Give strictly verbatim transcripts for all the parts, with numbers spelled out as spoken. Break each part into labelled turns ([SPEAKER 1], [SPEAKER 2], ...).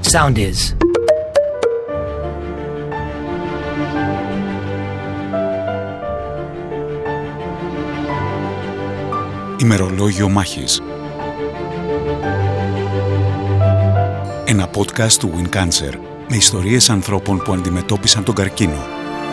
[SPEAKER 1] Sound is.
[SPEAKER 2] Ημερολόγιο μάχης. Ένα podcast του Win Cancer με ιστορίες ανθρώπων που αντιμετώπισαν τον καρκίνο.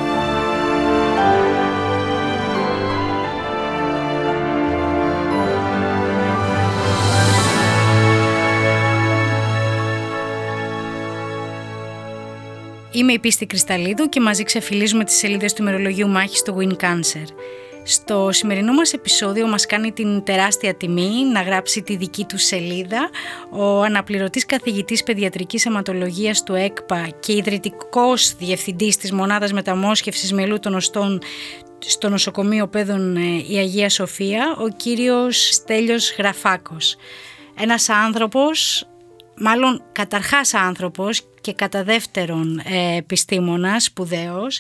[SPEAKER 3] Είμαι η Πίστη Κρυσταλλίδου και μαζί ξεφυλίζουμε τις σελίδες του ημερολογίου μάχης στο Win Cancer. Στο σημερινό μας επεισόδιο μας κάνει την τεράστια τιμή να γράψει τη δική του σελίδα ο αναπληρωτής καθηγητής παιδιατρικής αιματολογίας του ΕΚΠΑ και ιδρυτικός διευθυντής της Μονάδας Μεταμόσχευσης Μυελού των Οστών στο Νοσοκομείο Παιδών η Αγία Σοφία, ο κύριος Στέλιος Γραφάκος. Ένας άνθρωπος, μάλλον καταρχάς άνθρωπος και κατά δεύτερον ε, επιστήμονας, σπουδαίος,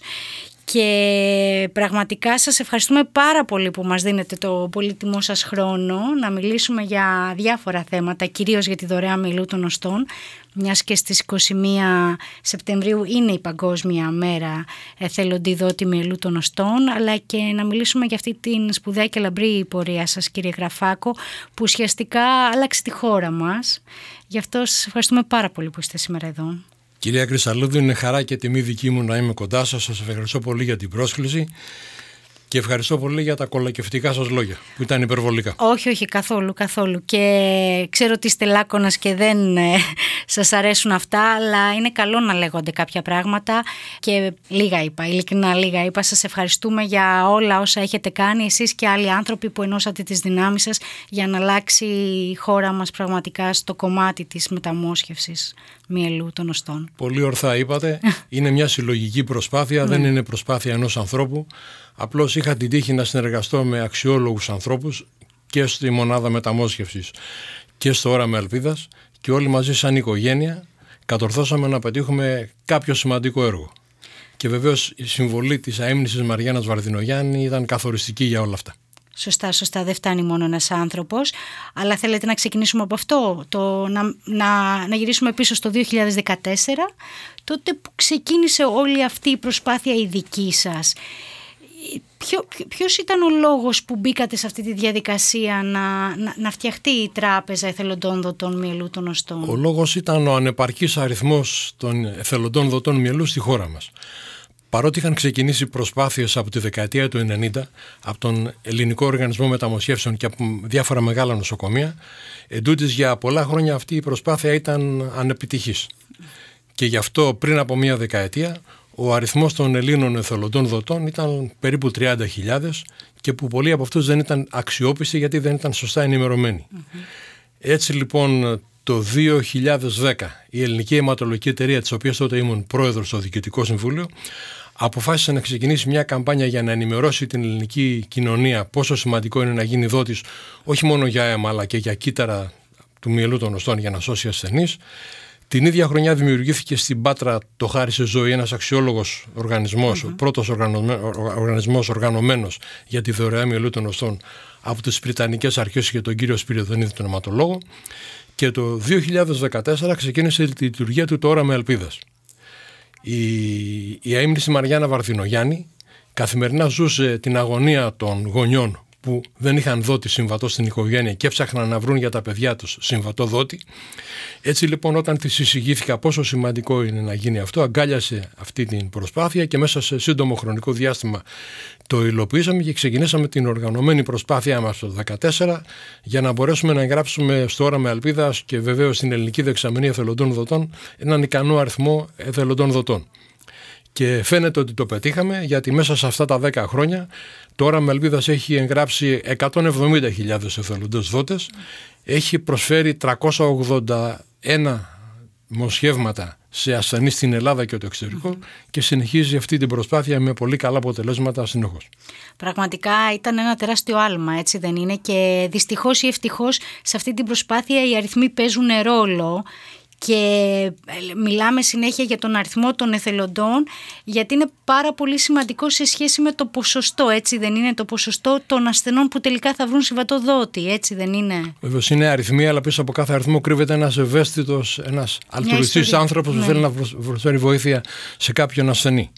[SPEAKER 3] και πραγματικά σας ευχαριστούμε πάρα πολύ που μας δίνετε το πολύτιμό σας χρόνο να μιλήσουμε για διάφορα θέματα, κυρίως για τη δωρεά μυελού των οστών, μιας και στις είκοσι μία Σεπτεμβρίου είναι η Παγκόσμια Μέρα Εθελοντή Δότη Μυελού των Οστών, αλλά και να μιλήσουμε για αυτή την σπουδαία και λαμπρή πορεία σας, κύριε Γραφάκο, που ουσιαστικά άλλαξε τη χώρα μας. Γι' αυτό σας ευχαριστούμε πάρα πολύ που είστε σήμερα εδώ.
[SPEAKER 4] Κυρία Κρυσταλλίδου, είναι χαρά και τιμή δική μου να είμαι κοντά σας. Σας ευχαριστώ πολύ για την πρόσκληση και ευχαριστώ πολύ για τα κολακευτικά σας λόγια που ήταν υπερβολικά.
[SPEAKER 3] Όχι, όχι, καθόλου, καθόλου. Και ξέρω ότι είστε λάκωνας και δεν ε, σας αρέσουν αυτά, αλλά είναι καλό να λέγονται κάποια πράγματα και λίγα είπα, ειλικρινά λίγα είπα. Σας ευχαριστούμε για όλα όσα έχετε κάνει εσείς και άλλοι άνθρωποι που ενώσατε τις δυνάμεις σας για να αλλάξει η χώρα μας πραγματικά στο κομμάτι της μεταμόσχευσης μυελού των οστών.
[SPEAKER 4] Πολύ ορθά είπατε. Είναι μια συλλογική προσπάθεια, δεν είναι προσπάθεια ενός ανθρώπου. Απλώς είχα την τύχη να συνεργαστώ με αξιόλογους ανθρώπους και στη Μονάδα Μεταμόσχευσης και στο Όραμα Ελπίδας και όλοι μαζί σαν οικογένεια κατορθώσαμε να πετύχουμε κάποιο σημαντικό έργο. Και βεβαίως η συμβολή της αείμνησης Μαριάννας Βαρδινογιάννη ήταν καθοριστική για όλα αυτά.
[SPEAKER 3] Σωστά, σωστά. Δεν φτάνει μόνο ένας άνθρωπος. Αλλά θέλετε να ξεκινήσουμε από αυτό, το, να, να, να γυρίσουμε πίσω στο δύο χιλιάδες δεκατέσσερα, τότε που ξεκίνησε όλη αυτή η προσπάθεια η δική σας. Ποιο, ποιος ήταν ο λόγος που μπήκατε σε αυτή τη διαδικασία να, να, να φτιαχτεί η Τράπεζα Εθελοντών Δοτών Μυελού των Οστών?
[SPEAKER 4] Ο λόγος ήταν ο ανεπαρκής αριθμός των εθελοντών δοτών μυελού στη χώρα μας. Παρότι είχαν ξεκινήσει προσπάθειες από τη δεκαετία του ενενήντα από τον Ελληνικό Οργανισμό Μεταμοσχεύσεων και από διάφορα μεγάλα νοσοκομεία, εντούτοις για πολλά χρόνια αυτή η προσπάθεια ήταν ανεπιτυχής. Και γι' αυτό πριν από μία δεκαετία ο αριθμός των Ελλήνων εθελοντών δοτών ήταν περίπου τριάντα χιλιάδες και που πολλοί από αυτούς δεν ήταν αξιόπιστοι γιατί δεν ήταν σωστά ενημερωμένοι. Mm-hmm. Έτσι λοιπόν το δύο χιλιάδες δέκα η Ελληνική Αιματολογική Εταιρεία, της οποίας τότε ήμουν πρόεδρος στο Διοικητικό Συμβούλιο, αποφάσισε να ξεκινήσει μια καμπάνια για να ενημερώσει την ελληνική κοινωνία πόσο σημαντικό είναι να γίνει δότης όχι μόνο για αίμα αλλά και για κύτταρα του μυελού των οστών για να σώσει ασθενείς. Την ίδια χρονιά δημιουργήθηκε στην Πάτρα το Χάρισε Ζωή, ένας αξιόλογος οργανισμός, mm-hmm. ο πρώτος οργανισμός οργανωμένος για τη δωρεά μυελού των οστών από τις Βρυτανικές Αρχές και τον κύριο Σπυριδονίδη, τον αιματολόγο. Και το δύο χιλιάδες δεκατέσσερα ξεκίνησε τη λειτουργία του το Όραμα Ελπίδας. Η, η αείμνηστη Μαριάννα Βαρδινογιάννη καθημερινά ζούσε την αγωνία των γονιών που δεν είχαν δότη συμβατό στην οικογένεια και έψαχναν να βρουν για τα παιδιά τους συμβατό δότη. Έτσι λοιπόν, όταν της εισηγήθηκα πόσο σημαντικό είναι να γίνει αυτό, αγκάλιασε αυτή την προσπάθεια και μέσα σε σύντομο χρονικό διάστημα το υλοποιήσαμε και ξεκινήσαμε την οργανωμένη προσπάθειά μας το δύο χιλιάδες δεκατέσσερα για να μπορέσουμε να εγγράψουμε στο Όραμα Ελπίδας και βεβαίως στην Ελληνική Δεξαμενή Εθελοντών Δοτών έναν ικανό αριθμό εθελοντών δοτών. Και φαίνεται ότι το πετύχαμε, γιατί μέσα σε αυτά τα δέκα χρόνια το Όραμα Ελπίδας έχει εγγράψει εκατόν εβδομήντα χιλιάδες εθελοντές δότες, έχει προσφέρει τριακόσια ογδόντα ένα μοσχεύματα σε ασθενείς στην Ελλάδα και το εξωτερικό mm-hmm. και συνεχίζει αυτή την προσπάθεια με πολύ καλά αποτελέσματα συνεχώς.
[SPEAKER 3] Πραγματικά ήταν ένα τεράστιο άλμα, έτσι δεν είναι? Και δυστυχώς ή ευτυχώς σε αυτή την προσπάθεια οι αριθμοί παίζουν ρόλο. και μιλάμε συνέχεια για τον αριθμό των εθελοντών, γιατί είναι πάρα πολύ σημαντικό σε σχέση με το ποσοστό, έτσι δεν είναι, το ποσοστό των ασθενών που τελικά θα βρουν συμβατοδότη, έτσι δεν είναι?
[SPEAKER 4] Βεβαίως είναι αριθμοί, αλλά πίσω από κάθε αριθμό κρύβεται ένας ευαίσθητος, ένας αλτρουιστής άνθρωπος που ναι. θέλει να προσφέρει βοήθεια σε κάποιον ασθενή.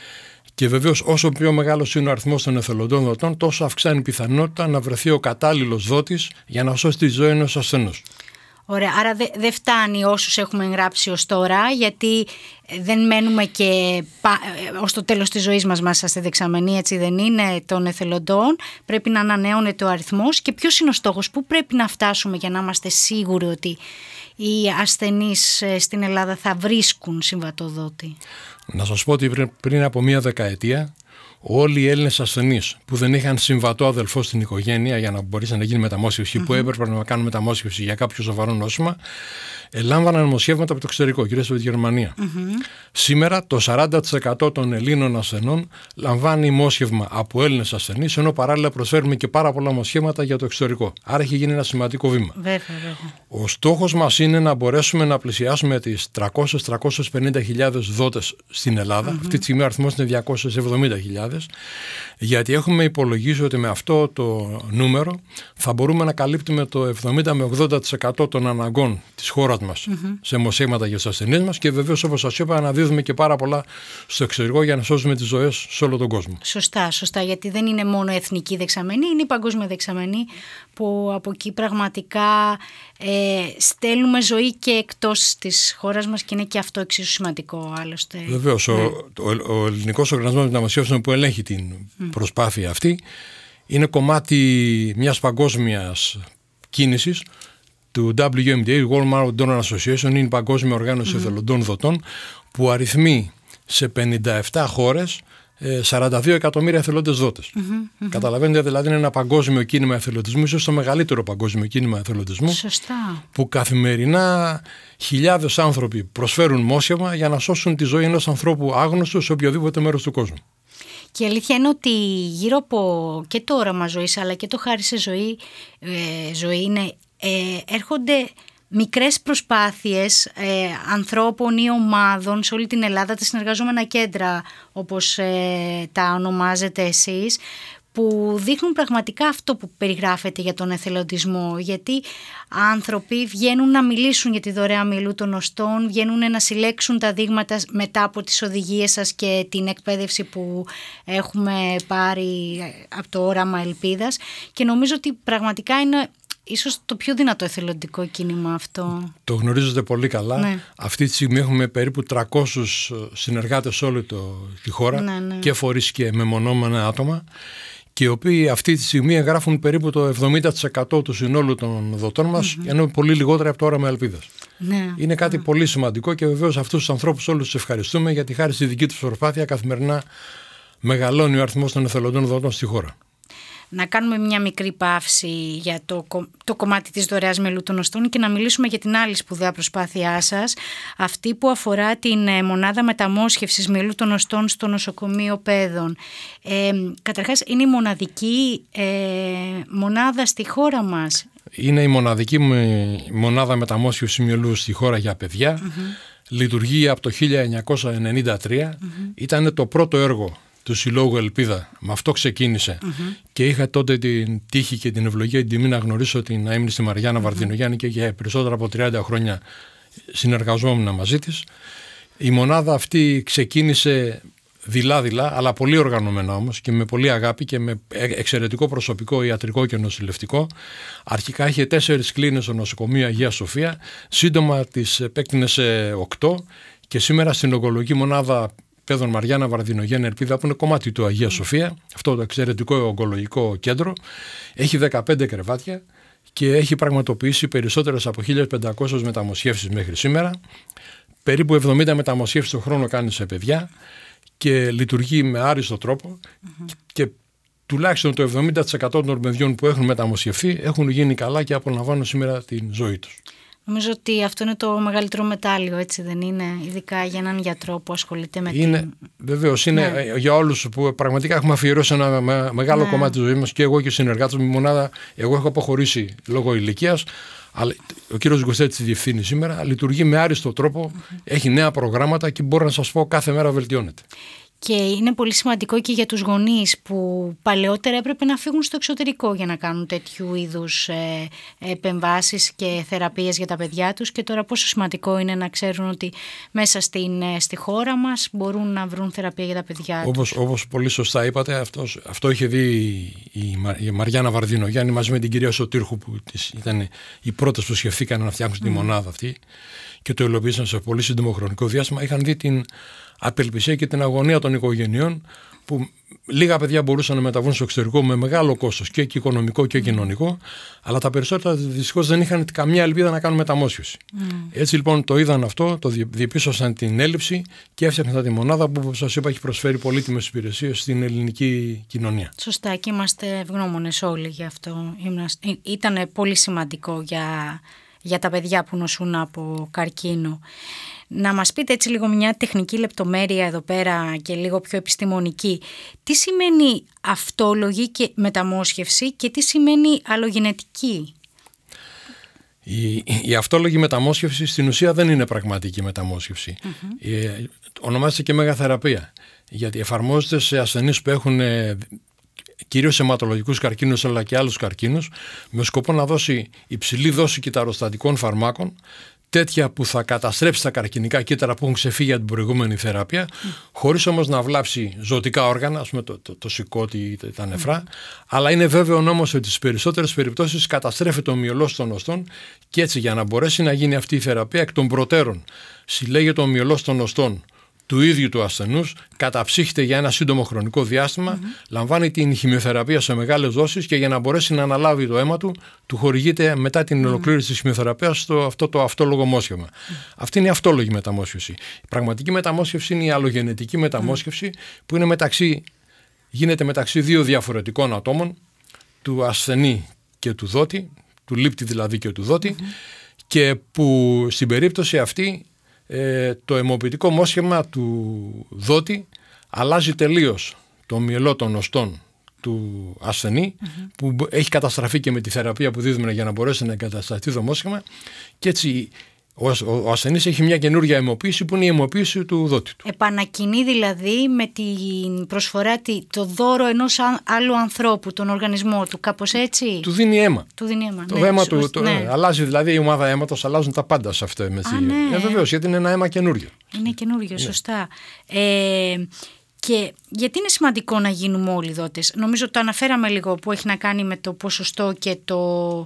[SPEAKER 4] Και βεβαίως όσο πιο μεγάλος είναι ο αριθμός των εθελοντών δοτών, τόσο αυξάνει η πιθανότητα να βρεθεί ο κατάλληλος δότης για να σώσει τη ζωή ενός ασθενούς.
[SPEAKER 3] Ωραία, άρα δεν δε φτάνει όσους έχουμε εγγράψει ως τώρα, γιατί δεν μένουμε και πα, ως το τέλος της ζωής μας μέσα στη δεξαμενή, έτσι δεν είναι, των εθελοντών. Πρέπει να ανανεώνεται ο αριθμός. Και ποιος είναι ο στόχος, πού πρέπει να φτάσουμε για να είμαστε σίγουροι ότι οι ασθενείς στην Ελλάδα θα βρίσκουν συμβατοδότη?
[SPEAKER 4] Να σας πω ότι πριν, πριν από μία δεκαετία όλοι οι Έλληνες ασθενείς που δεν είχαν συμβατό αδελφό στην οικογένεια για να μπορέσει να γίνει μεταμόσχευση, mm-hmm. που έπρεπε να κάνουν μεταμόσχευση για κάποιο σοβαρό νόσημα, ελάμβαναν νομοσχεύματα από το εξωτερικό, κυρίως από τη Γερμανία. Mm-hmm. Σήμερα το σαράντα τοις εκατό των Ελλήνων ασθενών λαμβάνει μόσχευμα από Έλληνες ασθενείς, ενώ παράλληλα προσφέρουμε και πάρα πολλά μοσχεύματα για το εξωτερικό. Άρα έχει γίνει ένα σημαντικό βήμα.
[SPEAKER 3] Βέβαια, βέβαια.
[SPEAKER 4] Ο στόχος μας είναι να μπορέσουμε να πλησιάσουμε τις τριακόσιες με τριακόσιες πενήντα χιλιάδες δότες στην Ελλάδα. Mm-hmm. Αυτή τη στιγμή ο αριθμός είναι διακόσιες εβδομήντα χιλιάδες. Γιατί έχουμε υπολογίσει ότι με αυτό το νούμερο θα μπορούμε να καλύπτουμε το εβδομήντα με ογδόντα τοις εκατό των αναγκών της χώρας μας mm-hmm. σε μοσχεύματα για τους ασθενείς μας, και βεβαίως, όπως σας είπα, αναδίδουμε και πάρα πολλά στο εξωτερικό για να σώσουμε τις ζωές σε όλο τον κόσμο.
[SPEAKER 3] Σωστά, σωστά, γιατί δεν είναι μόνο εθνική δεξαμενή, είναι η παγκόσμια δεξαμενή, που από εκεί πραγματικά ε, στέλνουμε ζωή και εκτός της χώρας μας, και είναι και αυτό εξίσου σημαντικό άλλωστε. Βεβαίως,
[SPEAKER 4] ναι. ο, ο, ο Ελληνικός Οργανισμός Μεταμοσχεύσεων που ελέγχει την mm. προσπάθεια αυτή είναι κομμάτι μιας παγκόσμιας κίνησης του ντάμπλιου εμ ντι έι, World Marrow Donor Association, είναι η παγκόσμια οργάνωση mm-hmm. εθελοντών δοτών, που αριθμεί σε πενήντα επτά χώρες σαράντα δύο εκατομμύρια εθελόντες δότες. Mm-hmm, mm-hmm. Καταλαβαίνετε, δηλαδή είναι ένα παγκόσμιο κίνημα εθελοντισμού, ίσως το μεγαλύτερο παγκόσμιο κίνημα εθελοντισμού.
[SPEAKER 3] Σωστά.
[SPEAKER 4] Που καθημερινά χιλιάδες άνθρωποι προσφέρουν μόσχευμα για να σώσουν τη ζωή ενός ανθρώπου άγνωστου σε οποιοδήποτε μέρος του κόσμου.
[SPEAKER 3] Και η αλήθεια είναι ότι γύρω από και το όραμα ζωής, αλλά και το χάρη σε ζωή, ε, ζωή είναι, ε, έρχονται μικρές προσπάθειες ε, ανθρώπων ή ομάδων σε όλη την Ελλάδα, τα συνεργαζόμενα κέντρα όπως ε, τα ονομάζετε εσείς, που δείχνουν πραγματικά αυτό που περιγράφεται για τον εθελοντισμό, γιατί άνθρωποι βγαίνουν να μιλήσουν για τη δωρεά μυελού των οστών, βγαίνουν να συλλέξουν τα δείγματα μετά από τις οδηγίες σας και την εκπαίδευση που έχουμε πάρει από το όραμα ελπίδας, και νομίζω ότι πραγματικά είναι ίσως το πιο δυνατό εθελοντικό κίνημα αυτό. Το
[SPEAKER 4] γνωρίζετε πολύ καλά. Ναι. Αυτή τη στιγμή έχουμε περίπου τριακόσιους συνεργάτες σε όλη το, τη χώρα, ναι, ναι. και φορείς και μεμονώμενα άτομα, και οι οποίοι αυτή τη στιγμή εγγράφουν περίπου το εβδομήντα τοις εκατό του συνόλου των δοτών μας, mm-hmm. ενώ πολύ λιγότερα από το όραμα ελπίδας. Ναι. Είναι κάτι mm-hmm. πολύ σημαντικό, και βεβαίως αυτούς τους ανθρώπους όλους τους ευχαριστούμε, γιατί χάρη στη δική τους προσπάθεια καθημερινά μεγαλώνει ο αριθμός των εθελοντών δοτών στη χώρα.
[SPEAKER 3] Να κάνουμε μια μικρή παύση για το, το κομμάτι της δωρεάς μυελού των οστών και να μιλήσουμε για την άλλη σπουδαία προσπάθειά σας, αυτή που αφορά την μονάδα μεταμόσχευσης μυελού των οστών στο νοσοκομείο Πέδων. Ε, καταρχάς, είναι η μοναδική ε, μονάδα στη χώρα μας.
[SPEAKER 4] Είναι η μοναδική μονάδα μεταμόσχευσης μυελού στη χώρα για παιδιά. Mm-hmm. Λειτουργεί από το χίλια εννιακόσια ενενήντα τρία. Mm-hmm. Ήταν το πρώτο έργο του Συλλόγου Ελπίδα. Με αυτό ξεκίνησε. Mm-hmm. Και είχα τότε την τύχη και την ευλογία, την τιμή να γνωρίσω την αείμνηστη στη Μαριάννα mm-hmm. Βαρδινογιάννη, και για περισσότερα από τριάντα χρόνια συνεργαζόμουν μαζί της. Η μονάδα αυτή ξεκίνησε δειλά-δειλά, αλλά πολύ οργανωμένα όμως, και με πολύ αγάπη και με εξαιρετικό προσωπικό ιατρικό και νοσηλευτικό. Αρχικά είχε τέσσερις κλίνες στο νοσοκομείο Αγία Σοφία, σύντομα τις επέκτηνε σε οκτώ, και σήμερα στην ογκολογική μονάδα Πέδων Μαριάννα Βαρδινογιάννη Ελπίδα, που είναι κομμάτι του Αγία Σοφία, αυτό το εξαιρετικό ογκολογικό κέντρο, έχει δεκαπέντε κρεβάτια και έχει πραγματοποιήσει περισσότερες από χίλια πεντακόσιες μεταμοσχεύσεις μέχρι σήμερα. Περίπου εβδομήντα μεταμοσχεύσεις το χρόνο κάνει σε παιδιά και λειτουργεί με άριστο τρόπο, mm-hmm. και τουλάχιστον το εβδομήντα τοις εκατό των παιδιών που έχουν μεταμοσχευθεί έχουν γίνει καλά και απολαμβάνουν σήμερα την ζωή τους.
[SPEAKER 3] Νομίζω ότι αυτό είναι το μεγαλύτερο μετάλλιο, έτσι δεν είναι, ειδικά για έναν γιατρό που ασχολείται με
[SPEAKER 4] είναι,
[SPEAKER 3] την...
[SPEAKER 4] Βεβαίως, είναι ναι. για όλους που πραγματικά έχουμε αφιερώσει ένα μεγάλο ναι. κομμάτι της ζωής μας, και εγώ και οι συνεργάτες μου. Η μονάδα, εγώ έχω αποχωρήσει λόγω ηλικίας, Αλλά ο κύριος Γκουστέτης διευθύνει σήμερα, λειτουργεί με άριστο τρόπο, mm-hmm. έχει νέα προγράμματα και μπορώ να σας πω κάθε μέρα βελτιώνεται.
[SPEAKER 3] Και είναι πολύ σημαντικό και για τους γονείς που παλαιότερα έπρεπε να φύγουν στο εξωτερικό για να κάνουν τέτοιου είδους ε, επεμβάσεις και θεραπείες για τα παιδιά τους, και τώρα πόσο σημαντικό είναι να ξέρουν ότι μέσα στην, στη χώρα μας μπορούν να βρουν θεραπεία για τα παιδιά
[SPEAKER 4] όπως,
[SPEAKER 3] τους.
[SPEAKER 4] Όπως πολύ σωστά είπατε, αυτός, αυτό είχε δει η, η Μαριάννα Βαρδινογιάννη μαζί με την κυρία Σωτήρχου, που ήταν οι πρώτες που σκεφτήκαν να φτιάξουν mm. τη μονάδα αυτή και το υλοποίησαν σε πολύ σύντομο χρονικό διάστημα. Είχαν δει την απελπισία και την αγωνία των οικογενειών, που λίγα παιδιά μπορούσαν να μεταβούν στο εξωτερικό με μεγάλο κόστος και οικονομικό και κοινωνικό, αλλά τα περισσότερα δυστυχώς δεν είχαν καμιά ελπίδα να κάνουν μεταμόσχευση. Mm. Έτσι λοιπόν το είδαν αυτό, το διεπίστωσαν την έλλειψη και έφτιαξαν τη μονάδα που, όπως σας είπα, έχει προσφέρει πολύτιμες υπηρεσίες στην ελληνική κοινωνία.
[SPEAKER 3] Σωστά, και είμαστε ευγνώμονες όλοι γι' αυτό. Ήταν πολύ σημαντικό για, για τα παιδιά που νοσούν από καρκίνο. Να μας πείτε έτσι λίγο μια τεχνική λεπτομέρεια εδώ πέρα και λίγο πιο επιστημονική. Τι σημαίνει αυτόλογη και μεταμόσχευση και τι σημαίνει αλλογενετική?
[SPEAKER 4] Η, η αυτόλογη μεταμόσχευση στην ουσία δεν είναι πραγματική μεταμόσχευση. Mm-hmm. Ε, ονομάζεται και μεγαθεραπεία, γιατί εφαρμόζεται σε ασθενείς που έχουν ε, κυρίως αιματολογικούς καρκίνους αλλά και άλλους καρκίνους, με σκοπό να δώσει υψηλή δόση κυταροστατικών φαρμάκων, τέτοια που θα καταστρέψει τα καρκινικά κύτταρα που έχουν ξεφύγει από την προηγούμενη θεραπεία, mm. χωρίς όμως να βλάψει ζωτικά όργανα, ας πούμε το, το, το σηκώτη, τα νεφρά, mm. αλλά είναι βέβαιο όμως ότι στις περισσότερες περιπτώσεις καταστρέφει το ομοιολός των οστών, και έτσι για να μπορέσει να γίνει αυτή η θεραπεία εκ των προτέρων συλλέγεται το ομοιολός των οστών του ίδιου του ασθενούς, καταψύχεται για ένα σύντομο χρονικό διάστημα, mm-hmm. λαμβάνει την χημειοθεραπεία σε μεγάλες δόσεις και για να μπορέσει να αναλάβει το αίμα του, του χορηγείται μετά την ολοκλήρωση mm-hmm. της χημειοθεραπείας το, αυτό το αυτόλογο μόσχευμα. Mm-hmm. Αυτή είναι η αυτόλογη μεταμόσχευση. Η πραγματική μεταμόσχευση είναι η αλλογενετική μεταμόσχευση, mm-hmm. που είναι μεταξύ, γίνεται μεταξύ δύο διαφορετικών ατόμων, του ασθενή και του δότη, του λήπτη δηλαδή και του δότη, mm-hmm. και που στην περίπτωση αυτή Ε, το αιμοποιητικό μόσχευμα του δότη αλλάζει τελείως το ομοιολό των οστών του ασθενή, mm-hmm. που έχει καταστραφεί και με τη θεραπεία που δίδουμε για να μπορέσει να εγκατασταθεί το μόσχευμα, και έτσι ο, ο, ο ασθενής έχει μια καινούργια αιμοποίηση που είναι η αιμοποίηση του δότη του.
[SPEAKER 3] Επανακινεί δηλαδή με την προσφορά, το δώρο ενός άλλου ανθρώπου, τον οργανισμό του, κάπως έτσι.
[SPEAKER 4] Του δίνει αίμα.
[SPEAKER 3] Του δίνει αίμα.
[SPEAKER 4] Το
[SPEAKER 3] ναι,
[SPEAKER 4] αίμα του, το,
[SPEAKER 3] ναι.
[SPEAKER 4] αλλάζει δηλαδή η ομάδα αίματος, αλλάζουν τα πάντα σε αυτό. Με
[SPEAKER 3] Α, ναι.
[SPEAKER 4] ε, βεβαίως, γιατί είναι ένα αίμα καινούριο.
[SPEAKER 3] Είναι καινούριο, ναι. Σωστά. Ε, και γιατί είναι σημαντικό να γίνουμε όλοι δότες? Νομίζω το αναφέραμε λίγο, που έχει να κάνει με το ποσοστό και το...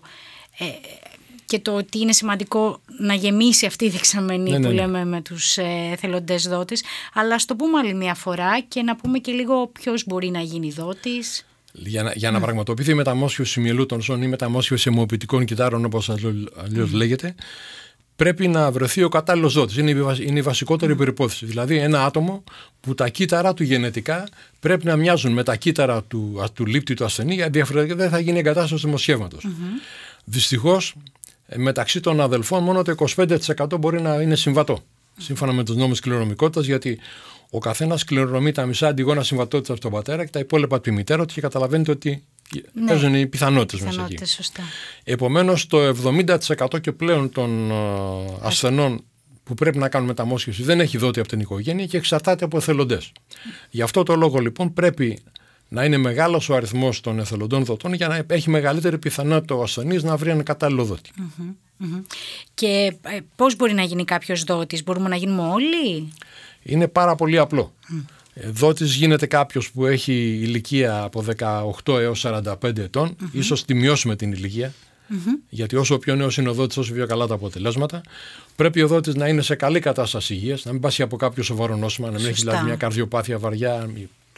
[SPEAKER 3] Ε, και το ότι είναι σημαντικό να γεμίσει αυτή η δεξαμενή, ναι, που ναι, ναι. λέμε με τους ε, εθελοντές δότες. Αλλά ας το πούμε άλλη μια φορά και να πούμε και λίγο ποιος μπορεί να γίνει δότης.
[SPEAKER 4] Για να, για να mm. πραγματοποιηθεί η μεταμόσχευση μυελού των ζώων ή μεταμόσχευση αιμοποιητικών κυτάρων, όπως αλλιώς mm. λέγεται, πρέπει να βρεθεί ο κατάλληλος δότης. Είναι η, είναι η βασικότερη mm. προϋπόθεση. Δηλαδή ένα άτομο που τα κύτταρα του γενετικά πρέπει να μοιάζουν με τα κύτταρα του, του λήπτη του ασθενή, γιατί διαφορετικά δεν θα γίνει εγκατάσταση του μοσχεύματος. Mm-hmm. Δυστυχώς, μεταξύ των αδελφών μόνο το είκοσι πέντε τοις εκατό μπορεί να είναι συμβατό, σύμφωνα με τους νόμους κληρονομικότητας, γιατί ο καθένας κληρονομεί τα μισά αντιγόνα συμβατότητας από τον πατέρα και τα υπόλοιπα από τη μητέρα του, και καταλαβαίνετε ότι ναι, παίζουν οι πιθανότητες μέσα εκεί.
[SPEAKER 3] Σωστά.
[SPEAKER 4] Επομένως το εβδομήντα τοις εκατό και πλέον των uh, ασθενών που πρέπει να κάνουν μεταμόσχευση δεν έχει δότη από την οικογένεια και εξαρτάται από εθελοντές. Mm. Γι' αυτό το λόγο λοιπόν πρέπει να είναι μεγάλος ο αριθμός των εθελοντών δοτών για να έχει μεγαλύτερη πιθανότητα ο ασθενής να βρει ένα κατάλληλο δότη.
[SPEAKER 3] Mm-hmm, mm-hmm. Και ε, πώς μπορεί να γίνει κάποιος δότης? Μπορούμε να γίνουμε όλοι?
[SPEAKER 4] Είναι πάρα πολύ απλό. Mm. Δότης γίνεται κάποιος που έχει ηλικία από δεκαοκτώ έως σαράντα πέντε ετών, mm-hmm. ίσως τη μειώσουμε την ηλικία, mm-hmm. γιατί όσο πιο νέος είναι ο δότης, όσο πιο καλά τα αποτελέσματα. Πρέπει ο δότης να είναι σε καλή κατάσταση υγείας, να μην πάσει από κάποιο σοβαρό νόσημα, να μην έχει δηλαδή μια καρδιοπάθεια βαριά,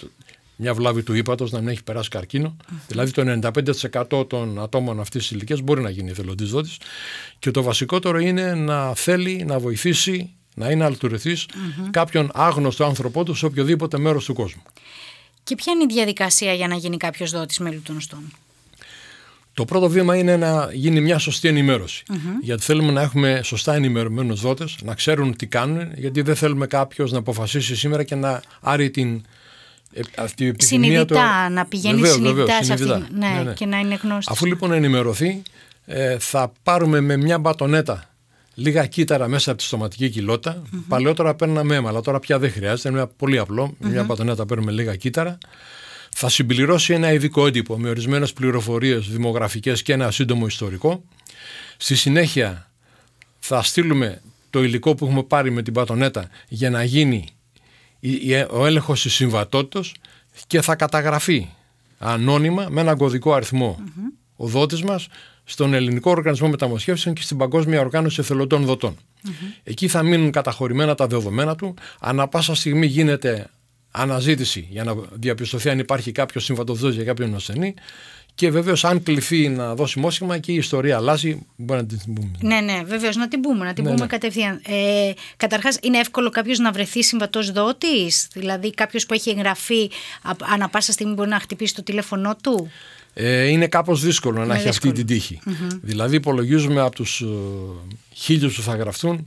[SPEAKER 4] μια βλάβη του ύπατος, να μην έχει περάσει καρκίνο. Mm-hmm. Δηλαδή το ενενήντα πέντε τοις εκατό των ατόμων αυτής της ηλικίας μπορεί να γίνει εθελοντής δότης. Και το βασικότερο είναι να θέλει να βοηθήσει, να είναι αλτουριθής mm-hmm. κάποιον άγνωστο άνθρωπό του σε οποιοδήποτε μέρος του κόσμου.
[SPEAKER 3] Και ποια είναι η διαδικασία για να γίνει κάποιος δότης μέλου των οστών?
[SPEAKER 4] Το πρώτο βήμα είναι να γίνει μια σωστή ενημέρωση. Mm-hmm. Γιατί θέλουμε να έχουμε σωστά ενημερωμένους δότες, να ξέρουν τι κάνουν, γιατί δεν θέλουμε κάποιος να αποφασίσει σήμερα και να άρει την. Αυτή η
[SPEAKER 3] συνειδητά, το... να πηγαίνει
[SPEAKER 4] βεβαίως,
[SPEAKER 3] συνειδητά
[SPEAKER 4] βεβαίως,
[SPEAKER 3] σε
[SPEAKER 4] συνειδητά.
[SPEAKER 3] αυτή, ναι, ναι, ναι. και να είναι γνώστης.
[SPEAKER 4] Αφού λοιπόν ενημερωθεί, ε, θα πάρουμε με μια μπατονέτα λίγα κύτταρα μέσα από τη στοματική κοιλότητα. Mm-hmm. Παλαιότερα παίρναμε αίμα, αλλά τώρα πια δεν χρειάζεται. Είναι πολύ απλό. Mm-hmm. Μια μπατονέτα παίρνουμε λίγα κύτταρα. Θα συμπληρώσει ένα ειδικό έντυπο με ορισμένες πληροφορίες δημογραφικές και ένα σύντομο ιστορικό. Στη συνέχεια θα στείλουμε το υλικό που έχουμε πάρει με την μπατονέτα για να γίνει ο έλεγχος της συμβατότητας και θα καταγραφεί ανώνυμα με έναν κωδικό αριθμό mm-hmm. ο δότης μας στον Ελληνικό Οργανισμό Μεταμοσχεύσεων και στην Παγκόσμια Οργάνωση Εθελοντών Δοτών. Mm-hmm. Εκεί θα μείνουν καταχωρημένα τα δεδομένα του. Ανά πάσα στιγμή γίνεται αναζήτηση για να διαπιστωθεί αν υπάρχει κάποιο συμβατοδότης για κάποιον ασθενή. Και βεβαίως, αν κληθεί να δώσει μόσχημα και η ιστορία αλλάζει, μπορεί να την πούμε.
[SPEAKER 3] Ναι, ναι, βεβαίως, να την πούμε, να την
[SPEAKER 4] ναι,
[SPEAKER 3] πούμε
[SPEAKER 4] ναι.
[SPEAKER 3] κατευθείαν. Ε, καταρχάς, είναι εύκολο κάποιος να βρεθεί συμβατός δότης, δηλαδή κάποιος που έχει εγγραφεί, ανά πάσα στιγμή μπορεί να χτυπήσει το τηλέφωνό του.
[SPEAKER 4] Ε, είναι κάπως δύσκολο να είναι έχει δύσκολο. Αυτή την τύχη. Mm-hmm. Δηλαδή, υπολογίζουμε από τους uh, χίλιους που θα γραφτούν,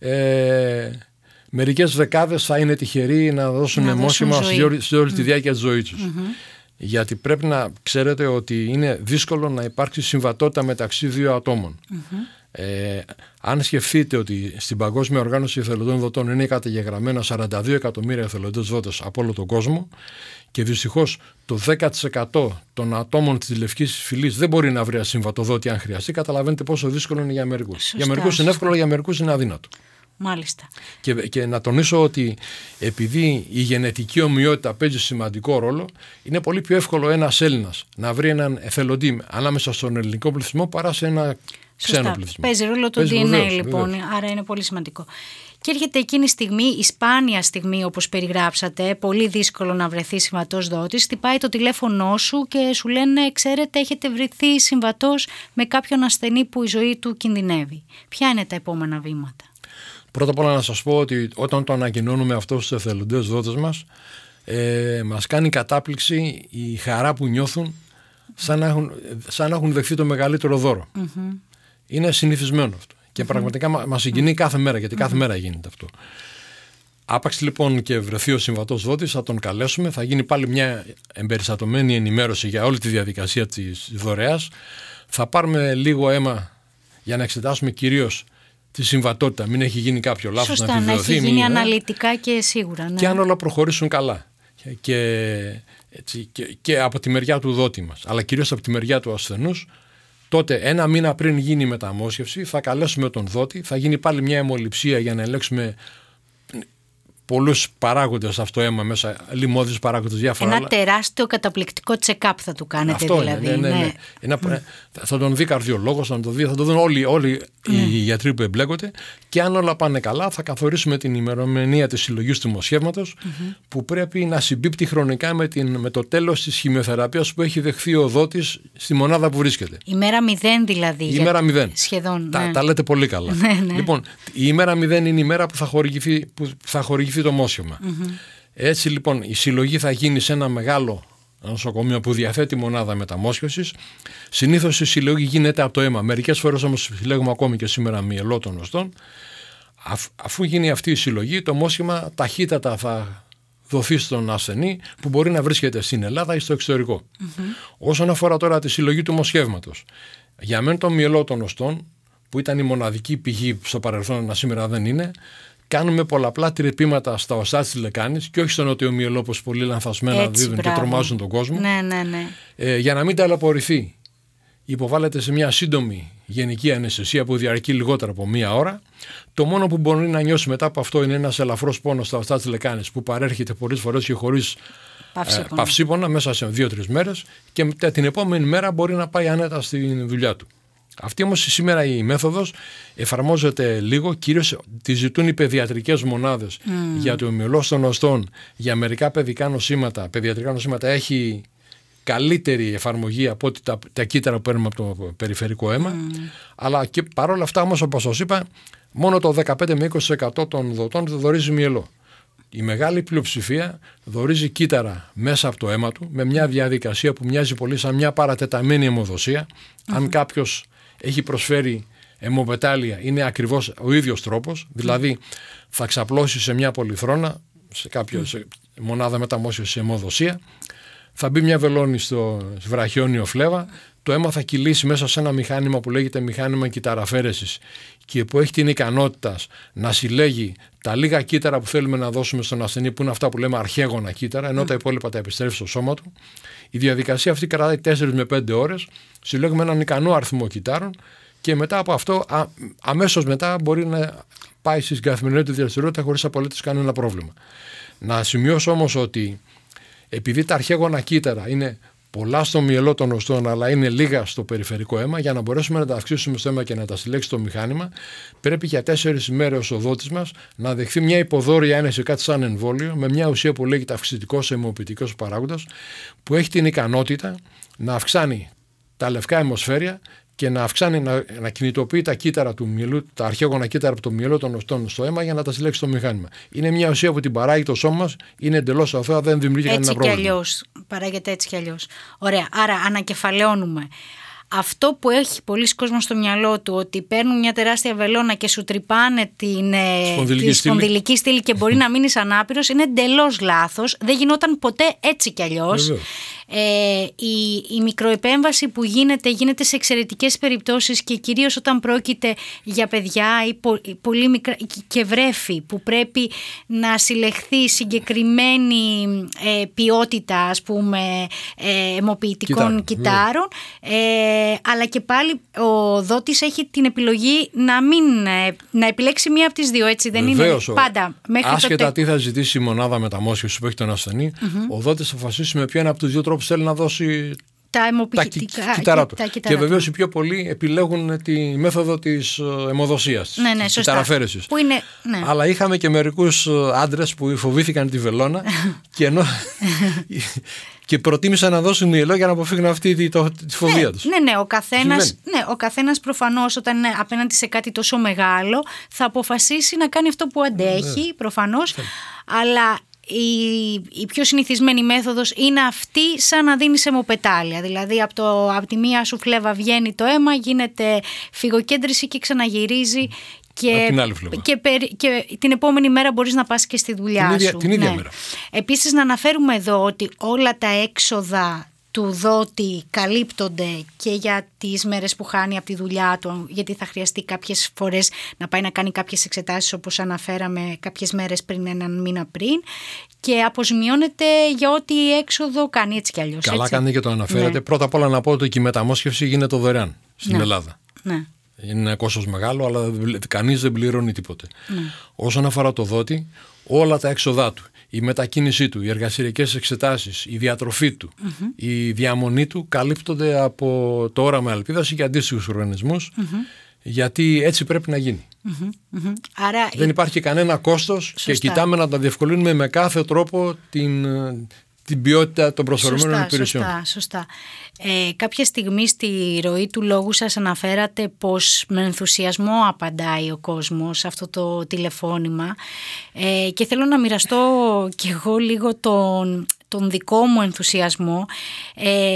[SPEAKER 4] ε, μερικές δεκάδες θα είναι τυχεροί να δώσουν να μόσχημα σε όλη mm-hmm. τη διάρκεια της ζωής τους. Mm-hmm. Γιατί πρέπει να ξέρετε ότι είναι δύσκολο να υπάρξει συμβατότητα μεταξύ δύο ατόμων. Mm-hmm. Ε, αν σκεφτείτε ότι στην Παγκόσμια Οργάνωση Εθελοντών Δοτών είναι καταγεγραμμένα σαράντα δύο εκατομμύρια εθελοντές δότες από όλο τον κόσμο και δυστυχώς το δέκα τοις εκατό των ατόμων της Λευκής Φυλής δεν μπορεί να βρει ασυμβατοδότη αν χρειαστεί, καταλαβαίνετε πόσο δύσκολο είναι για μερικούς. Για μερικούς είναι εύκολο, για μερικούς είναι αδύνατο.
[SPEAKER 3] Μάλιστα.
[SPEAKER 4] Και, και να τονίσω ότι επειδή η γενετική ομοιότητα παίζει σημαντικό ρόλο, είναι πολύ πιο εύκολο ένας Έλληνας να βρει έναν εθελοντή ανάμεσα στον ελληνικό πληθυσμό παρά σε ένα ξένο πληθυσμό.
[SPEAKER 3] Παίζει ρόλο το ντι εν έι λοιπόν, βεβαίως. Άρα είναι πολύ σημαντικό. Και έρχεται εκείνη η στιγμή, η σπάνια στιγμή όπως περιγράψατε, πολύ δύσκολο να βρεθεί συμβατός δότης, χτυπάει το τηλέφωνό σου και σου λένε ξέρετε έχετε βρεθεί συμβατός με κάποιον ασθενή που η ζωή του κινδυνεύει. Ποια είναι τα επόμενα βήματα?
[SPEAKER 4] Πρώτα απ' όλα να σας πω ότι όταν το ανακοινώνουμε αυτό στους εθελοντές δότες μας, ε, μας κάνει κατάπληξη η χαρά που νιώθουν σαν να έχουν, σαν να έχουν δεχθεί το μεγαλύτερο δώρο. Mm-hmm. Είναι συνηθισμένο αυτό και mm-hmm. πραγματικά μας συγκινεί κάθε μέρα, γιατί κάθε mm-hmm. μέρα γίνεται αυτό. Άπαξ λοιπόν και βρεθεί ο συμβατός δότης, θα τον καλέσουμε, θα γίνει πάλι μια εμπεριστατωμένη ενημέρωση για όλη τη διαδικασία της δωρεάς. Θα πάρουμε λίγο αίμα για να εξετάσουμε κυρίως τη συμβατότητα, μην έχει γίνει κάποιο λάθος.
[SPEAKER 3] Σωστά,
[SPEAKER 4] να επιβεβαιωθεί.
[SPEAKER 3] Να έχει γίνει
[SPEAKER 4] μην,
[SPEAKER 3] αναλυτικά και σίγουρα. Ναι.
[SPEAKER 4] Και αν όλα προχωρήσουν καλά. Και, έτσι, και, και από τη μεριά του δότη μας, αλλά κυρίως από τη μεριά του ασθενούς, τότε ένα μήνα πριν γίνει η μεταμόσχευση θα καλέσουμε τον δότη, θα γίνει πάλι μια αιμοληψία για να ελέγξουμε πολλούς παράγοντες αυτό το αίμα μέσα, λιμώδεις παράγοντες, διάφορα
[SPEAKER 3] Ένα
[SPEAKER 4] άλλα.
[SPEAKER 3] τεράστιο καταπληκτικό check-up θα του κάνετε.
[SPEAKER 4] Αυτό
[SPEAKER 3] δηλαδή.
[SPEAKER 4] Είναι, ναι, ναι, ναι. Ένα, mm. Θα τον δει καρδιολόγος, θα τον δει, θα τον δουν όλοι, όλοι mm. οι γιατροί που εμπλέκονται και αν όλα πάνε καλά θα καθορίσουμε την ημερομηνία της συλλογής του μοσχεύματος mm-hmm. που πρέπει να συμπίπτει χρονικά με, την, με το τέλος της χημειοθεραπείας που έχει δεχθεί ο δότης στη μονάδα που βρίσκεται.
[SPEAKER 3] Ημέρα μηδέν δηλαδή.
[SPEAKER 4] Η ημέρα μηδέν.
[SPEAKER 3] Σχεδόν.
[SPEAKER 4] Τα,
[SPEAKER 3] ναι.
[SPEAKER 4] τα λέτε πολύ καλά.
[SPEAKER 3] Ναι, ναι.
[SPEAKER 4] Λοιπόν, η ημέρα μηδέν είναι η ημέρα που θα χορηγηθεί, που θα χορηγηθεί το μόσχευμα. Mm-hmm. Έτσι λοιπόν η συλλογή θα γίνει σε ένα μεγάλο νοσοκομείο που διαθέτει μονάδα μεταμόσχευσης. Συνήθως η συλλογή γίνεται από το αίμα. Μερικές φορές όμως συλλέγουμε ακόμη και σήμερα μυελό των οστών. Αφ, αφού γίνει αυτή η συλλογή, το μόσχημα ταχύτατα θα δοθεί στον ασθενή που μπορεί να βρίσκεται στην Ελλάδα ή στο εξωτερικό. Mm-hmm. Όσον αφορά τώρα τη συλλογή του μοσχεύματος, για μένα το μυελό των οστών, που ήταν η μοναδική πηγή στο παρελθόν, αλλά σήμερα δεν είναι, κάνουμε πολλαπλά τρυπήματα στα οστά της λεκάνης και όχι στο νότιο μυελό όπως πολλοί λανθασμένα δίδουν και τρομάζουν τον κόσμο.
[SPEAKER 3] Ναι, ναι, ναι.
[SPEAKER 4] Ε, για να μην ταλαιπωρηθεί, υποβάλλεται σε μια σύντομη γενική αναισθησία που διαρκεί λιγότερο από μία ώρα. Το μόνο που μπορεί να νιώσει μετά από αυτό είναι ένας ελαφρός πόνος στα οστά της λεκάνης που παρέρχεται πολλές φορές και χωρίς παυσίπονα, ε, παυσίπονα μέσα σε δύο-τρεις μέρες και την επόμενη μέρα μπορεί να πάει άνετα στη δουλειά του. Αυτή όμως σήμερα η μέθοδος εφαρμόζεται λίγο, κυρίως τη ζητούν οι παιδιατρικές μονάδες mm. για το μυελό των οστών, για μερικά παιδικά νοσήματα, παιδιατρικά νοσήματα έχει καλύτερη εφαρμογή από ότι τα, τα κύτταρα που παίρνουμε από το περιφερικό αίμα, mm. αλλά και παρόλα αυτά όμως όπως σας είπα, μόνο το δεκαπέντε με είκοσι τοις εκατό των δοτών δωρίζει μυελό. Η μεγάλη πλειοψηφία δωρίζει κύτταρα μέσα από το αίμα του με μια διαδικασία που μοιάζει πολύ σαν μια παρατεταμένη αιμοδοσία. Mm-hmm. Αν κάποιος έχει προσφέρει αιμοπετάλια, είναι ακριβώς ο ίδιος τρόπος, δηλαδή θα ξαπλώσει σε μια πολυθρόνα, σε κάποια σε μονάδα μεταμόσχευσης σε αιμοδοσία, θα μπει μια βελόνη στο βραχιόνιο φλέβα, το αίμα θα κυλήσει μέσα σε ένα μηχάνημα που λέγεται μηχάνημα κυταραφαίρεσης και που έχει την ικανότητα να συλλέγει τα λίγα κύτταρα που θέλουμε να δώσουμε στον ασθενή, που είναι αυτά που λέμε αρχαίγωνα κύτταρα, ενώ mm. τα υπόλοιπα τα επιστρέφει στο σώμα του. Η διαδικασία αυτή κρατάει τέσσερις με πέντε ώρες, συλλέγουμε έναν ικανό αριθμό κυττάρων και μετά από αυτό, α, αμέσως μετά μπορεί να πάει στην καθημερινή του δραστηριότητα χωρίς απολύτως κανένα πρόβλημα. Να σημειώσω όμως ότι επειδή τα αρχαίγωνα κύτταρα είναι πολλά στο μυελό των οστών, αλλά είναι λίγα στο περιφερικό αίμα, για να μπορέσουμε να τα αυξήσουμε στο αίμα και να τα συλλέξει το μηχάνημα, πρέπει για τέσσερις ημέρες ο δότης μας να δεχθεί μια υποδόρια ένεση, κάτι σαν εμβόλιο, με μια ουσία που λέγεται αυξητικός αιμοποιητικός παράγοντας, που έχει την ικανότητα να αυξάνει τα λευκά αιμοσφαίρια και να αυξάνει, να, να κινητοποιεί τα κύτταρα του μυελού, τα αρχαίγωνα κύτταρα από το μυελό των οστών στο αίμα για να τα συλλέξει το μηχάνημα. Είναι μια ουσία που την παράγει το σώμα μας, είναι εντελώς αθώα, δεν δημιουργεί κανένα πρόβλημα.
[SPEAKER 3] Έτσι κι αλλιώς. Παράγεται έτσι κι αλλιώς. Ωραία. Άρα ανακεφαλαιώνουμε. Αυτό που έχει πολλοί κόσμος στο μυαλό του, ότι παίρνουν μια τεράστια βελόνα και σου τρυπάνε την σπονδυλική, τη σπονδυλική στήλη και μπορεί να μείνεις ανάπηρος, είναι εντελώς λάθος. Δεν γινόταν ποτέ έτσι κι αλλιώς. Ε, η, η μικροεπέμβαση που γίνεται γίνεται σε εξαιρετικές περιπτώσεις και κυρίως όταν πρόκειται για παιδιά ή πο, πολύ μικρά και βρέφη που πρέπει να συλλεχθεί συγκεκριμένη ε, ποιότητα, ας πούμε, ε, αιμοποιητικών κυτάρων, ε, αλλά και πάλι ο δότης έχει την επιλογή να, μην, ε, να επιλέξει μία από τις δύο, έτσι δεν
[SPEAKER 4] Βεβαίως,
[SPEAKER 3] είναι πάντα μέχρι
[SPEAKER 4] άσχετα
[SPEAKER 3] το...
[SPEAKER 4] τι θα ζητήσει η μονάδα μεταμόσχευσης που έχει τον ασθενή, mm-hmm. ο δότης θα αποφασίσει με ποιο είναι από τους δύο τρόπους θέλει να δώσει
[SPEAKER 3] τα αιμοποιητικά
[SPEAKER 4] τα κύτταρά του.
[SPEAKER 3] Τα κύτταρά
[SPEAKER 4] και βεβαίως οι πιο πολλοί επιλέγουν τη μέθοδο της αιμοδοσίας,
[SPEAKER 3] ναι, ναι,
[SPEAKER 4] της κυταραφαίρεσης.
[SPEAKER 3] Ναι.
[SPEAKER 4] Αλλά είχαμε και μερικούς άντρες που φοβήθηκαν τη βελόνα και, ενώ... και προτίμησαν να δώσουν μυελό για να αποφύγουν αυτή τη, το, τη φοβία
[SPEAKER 3] ναι,
[SPEAKER 4] τους.
[SPEAKER 3] Ναι, ναι, ο καθένας, ναι, ο καθένας προφανώς όταν είναι απέναντι σε κάτι τόσο μεγάλο θα αποφασίσει να κάνει αυτό που αντέχει, ναι, προφανώς, ναι. Αλλά η, η πιο συνηθισμένη μέθοδος είναι αυτή, σαν να δίνεις αιμοπετάλια. Δηλαδή από, το, από τη μία σου φλέβα βγαίνει το αίμα, γίνεται φυγοκέντρηση και ξαναγυρίζει και
[SPEAKER 4] την, άλλη
[SPEAKER 3] και, περι, και την επόμενη μέρα μπορείς να πας και στη δουλειά
[SPEAKER 4] την ίδια,
[SPEAKER 3] σου.
[SPEAKER 4] Την ίδια
[SPEAKER 3] ναι.
[SPEAKER 4] μέρα.
[SPEAKER 3] Επίσης να αναφέρουμε εδώ ότι όλα τα έξοδα του δότη καλύπτονται και για τις μέρες που χάνει από τη δουλειά του, γιατί θα χρειαστεί κάποιες φορές να πάει να κάνει κάποιες εξετάσεις όπως αναφέραμε κάποιες μέρες πριν, έναν μήνα πριν, και αποζημιώνεται για ό,τι έξοδο κάνει, έτσι κι αλλιώς.
[SPEAKER 4] Καλά κάνετε και το αναφέρατε. Ναι. Πρώτα απ' όλα να πω ότι και η μεταμόσχευση γίνεται δωρεάν στην ναι. Ελλάδα.
[SPEAKER 3] Ναι.
[SPEAKER 4] Είναι ένα κόστος μεγάλο, αλλά κανείς δεν πληρώνει τίποτε. Ναι. Όσον αφορά το δότη, όλα τα έξοδά του, η μετακίνησή του, οι εργασιακές εξετάσεις, η διατροφή του, mm-hmm. η διαμονή του καλύπτονται από το όραμα Ελπίδας και αντίστοιχους οργανισμούς, mm-hmm. γιατί έτσι πρέπει να γίνει.
[SPEAKER 3] Mm-hmm. Mm-hmm. Άρα
[SPEAKER 4] δεν υπάρχει κανένα κόστος. Σωστά. Και κοιτάμε να τα διευκολύνουμε με κάθε τρόπο την, την ποιότητα των προσφερόμενων υπηρεσιών.
[SPEAKER 3] Σωστά, σωστά. Ε, κάποια στιγμή στη ροή του λόγου σας αναφέρατε πως με ενθουσιασμό απαντάει ο κόσμος σε αυτό το τηλεφώνημα, ε, και θέλω να μοιραστώ κι εγώ λίγο τον, τον δικό μου ενθουσιασμό. Ε,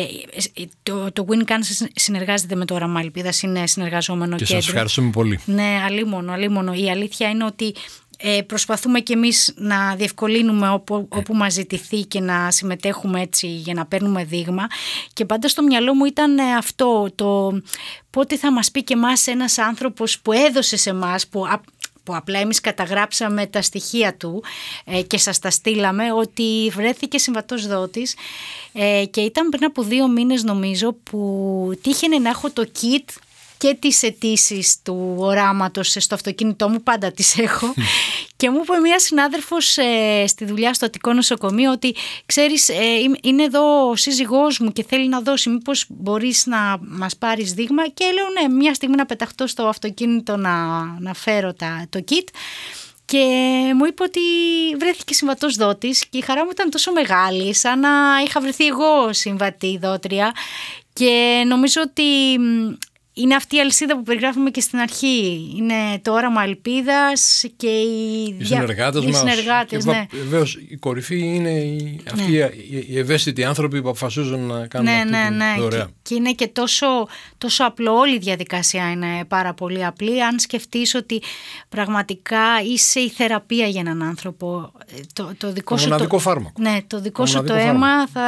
[SPEAKER 3] το, το WinCancer συνεργάζεται με το όραμα Ελπίδας, είναι συνεργαζόμενο
[SPEAKER 4] και
[SPEAKER 3] κέντρο.
[SPEAKER 4] Σας ευχαριστούμε πολύ.
[SPEAKER 3] Ναι, αλίμονο, αλίμονο. Η αλήθεια είναι ότι Ε, προσπαθούμε κι εμείς να διευκολύνουμε όπου, όπου μας ζητηθεί και να συμμετέχουμε έτσι για να παίρνουμε δείγμα, και πάντα στο μυαλό μου ήταν αυτό το πότε θα μας πει και εμάς ένας άνθρωπος που έδωσε σε εμάς, που, που απλά εμείς καταγράψαμε τα στοιχεία του ε, και σας τα στείλαμε, ότι βρέθηκε συμβατός δότης, ε, και ήταν πριν από δύο μήνες νομίζω που τύχαινε να έχω το kit και τις αιτήσεις του οράματος στο αυτοκίνητό μου, πάντα τις έχω. Και μου είπε μια συνάδελφος ε, στη δουλειά στο Αττικό νοσοκομείο ότι ξέρεις, ε, είναι εδώ ο σύζυγός μου και θέλει να δώσει, μήπως μπορείς να μας πάρεις δείγμα. Και λέω ναι, μια στιγμή να πεταχτώ στο αυτοκίνητο να, να φέρω τα, το kit. Και μου είπε ότι βρέθηκε συμβατός δότης και η χαρά μου ήταν τόσο μεγάλη, σαν να είχα βρεθεί εγώ συμβατή δότρια. Και νομίζω ότι είναι αυτή η αλυσίδα που περιγράφουμε και στην αρχή. Είναι το όραμα ελπίδας και οι,
[SPEAKER 4] οι συνεργάτες
[SPEAKER 3] οι
[SPEAKER 4] μας.
[SPEAKER 3] Συνεργάτες,
[SPEAKER 4] και
[SPEAKER 3] ναι.
[SPEAKER 4] Βεβαίως η κορυφή είναι οι, αυτοί ναι. οι, οι ευαίσθητοι άνθρωποι που αποφασίζουν να κάνουν
[SPEAKER 3] ναι,
[SPEAKER 4] αυτή
[SPEAKER 3] ναι,
[SPEAKER 4] την
[SPEAKER 3] ναι.
[SPEAKER 4] δωρεά.
[SPEAKER 3] Και, και είναι και τόσο, τόσο απλό, όλη η διαδικασία είναι πάρα πολύ απλή. Αν σκεφτείς ότι πραγματικά είσαι η θεραπεία για έναν άνθρωπο. Το, το δικό
[SPEAKER 4] το
[SPEAKER 3] σου
[SPEAKER 4] μοναδικό
[SPEAKER 3] το,
[SPEAKER 4] φάρμακο.
[SPEAKER 3] Ναι, το δικό
[SPEAKER 4] το
[SPEAKER 3] σου το
[SPEAKER 4] φάρμακο.
[SPEAKER 3] αίμα θα,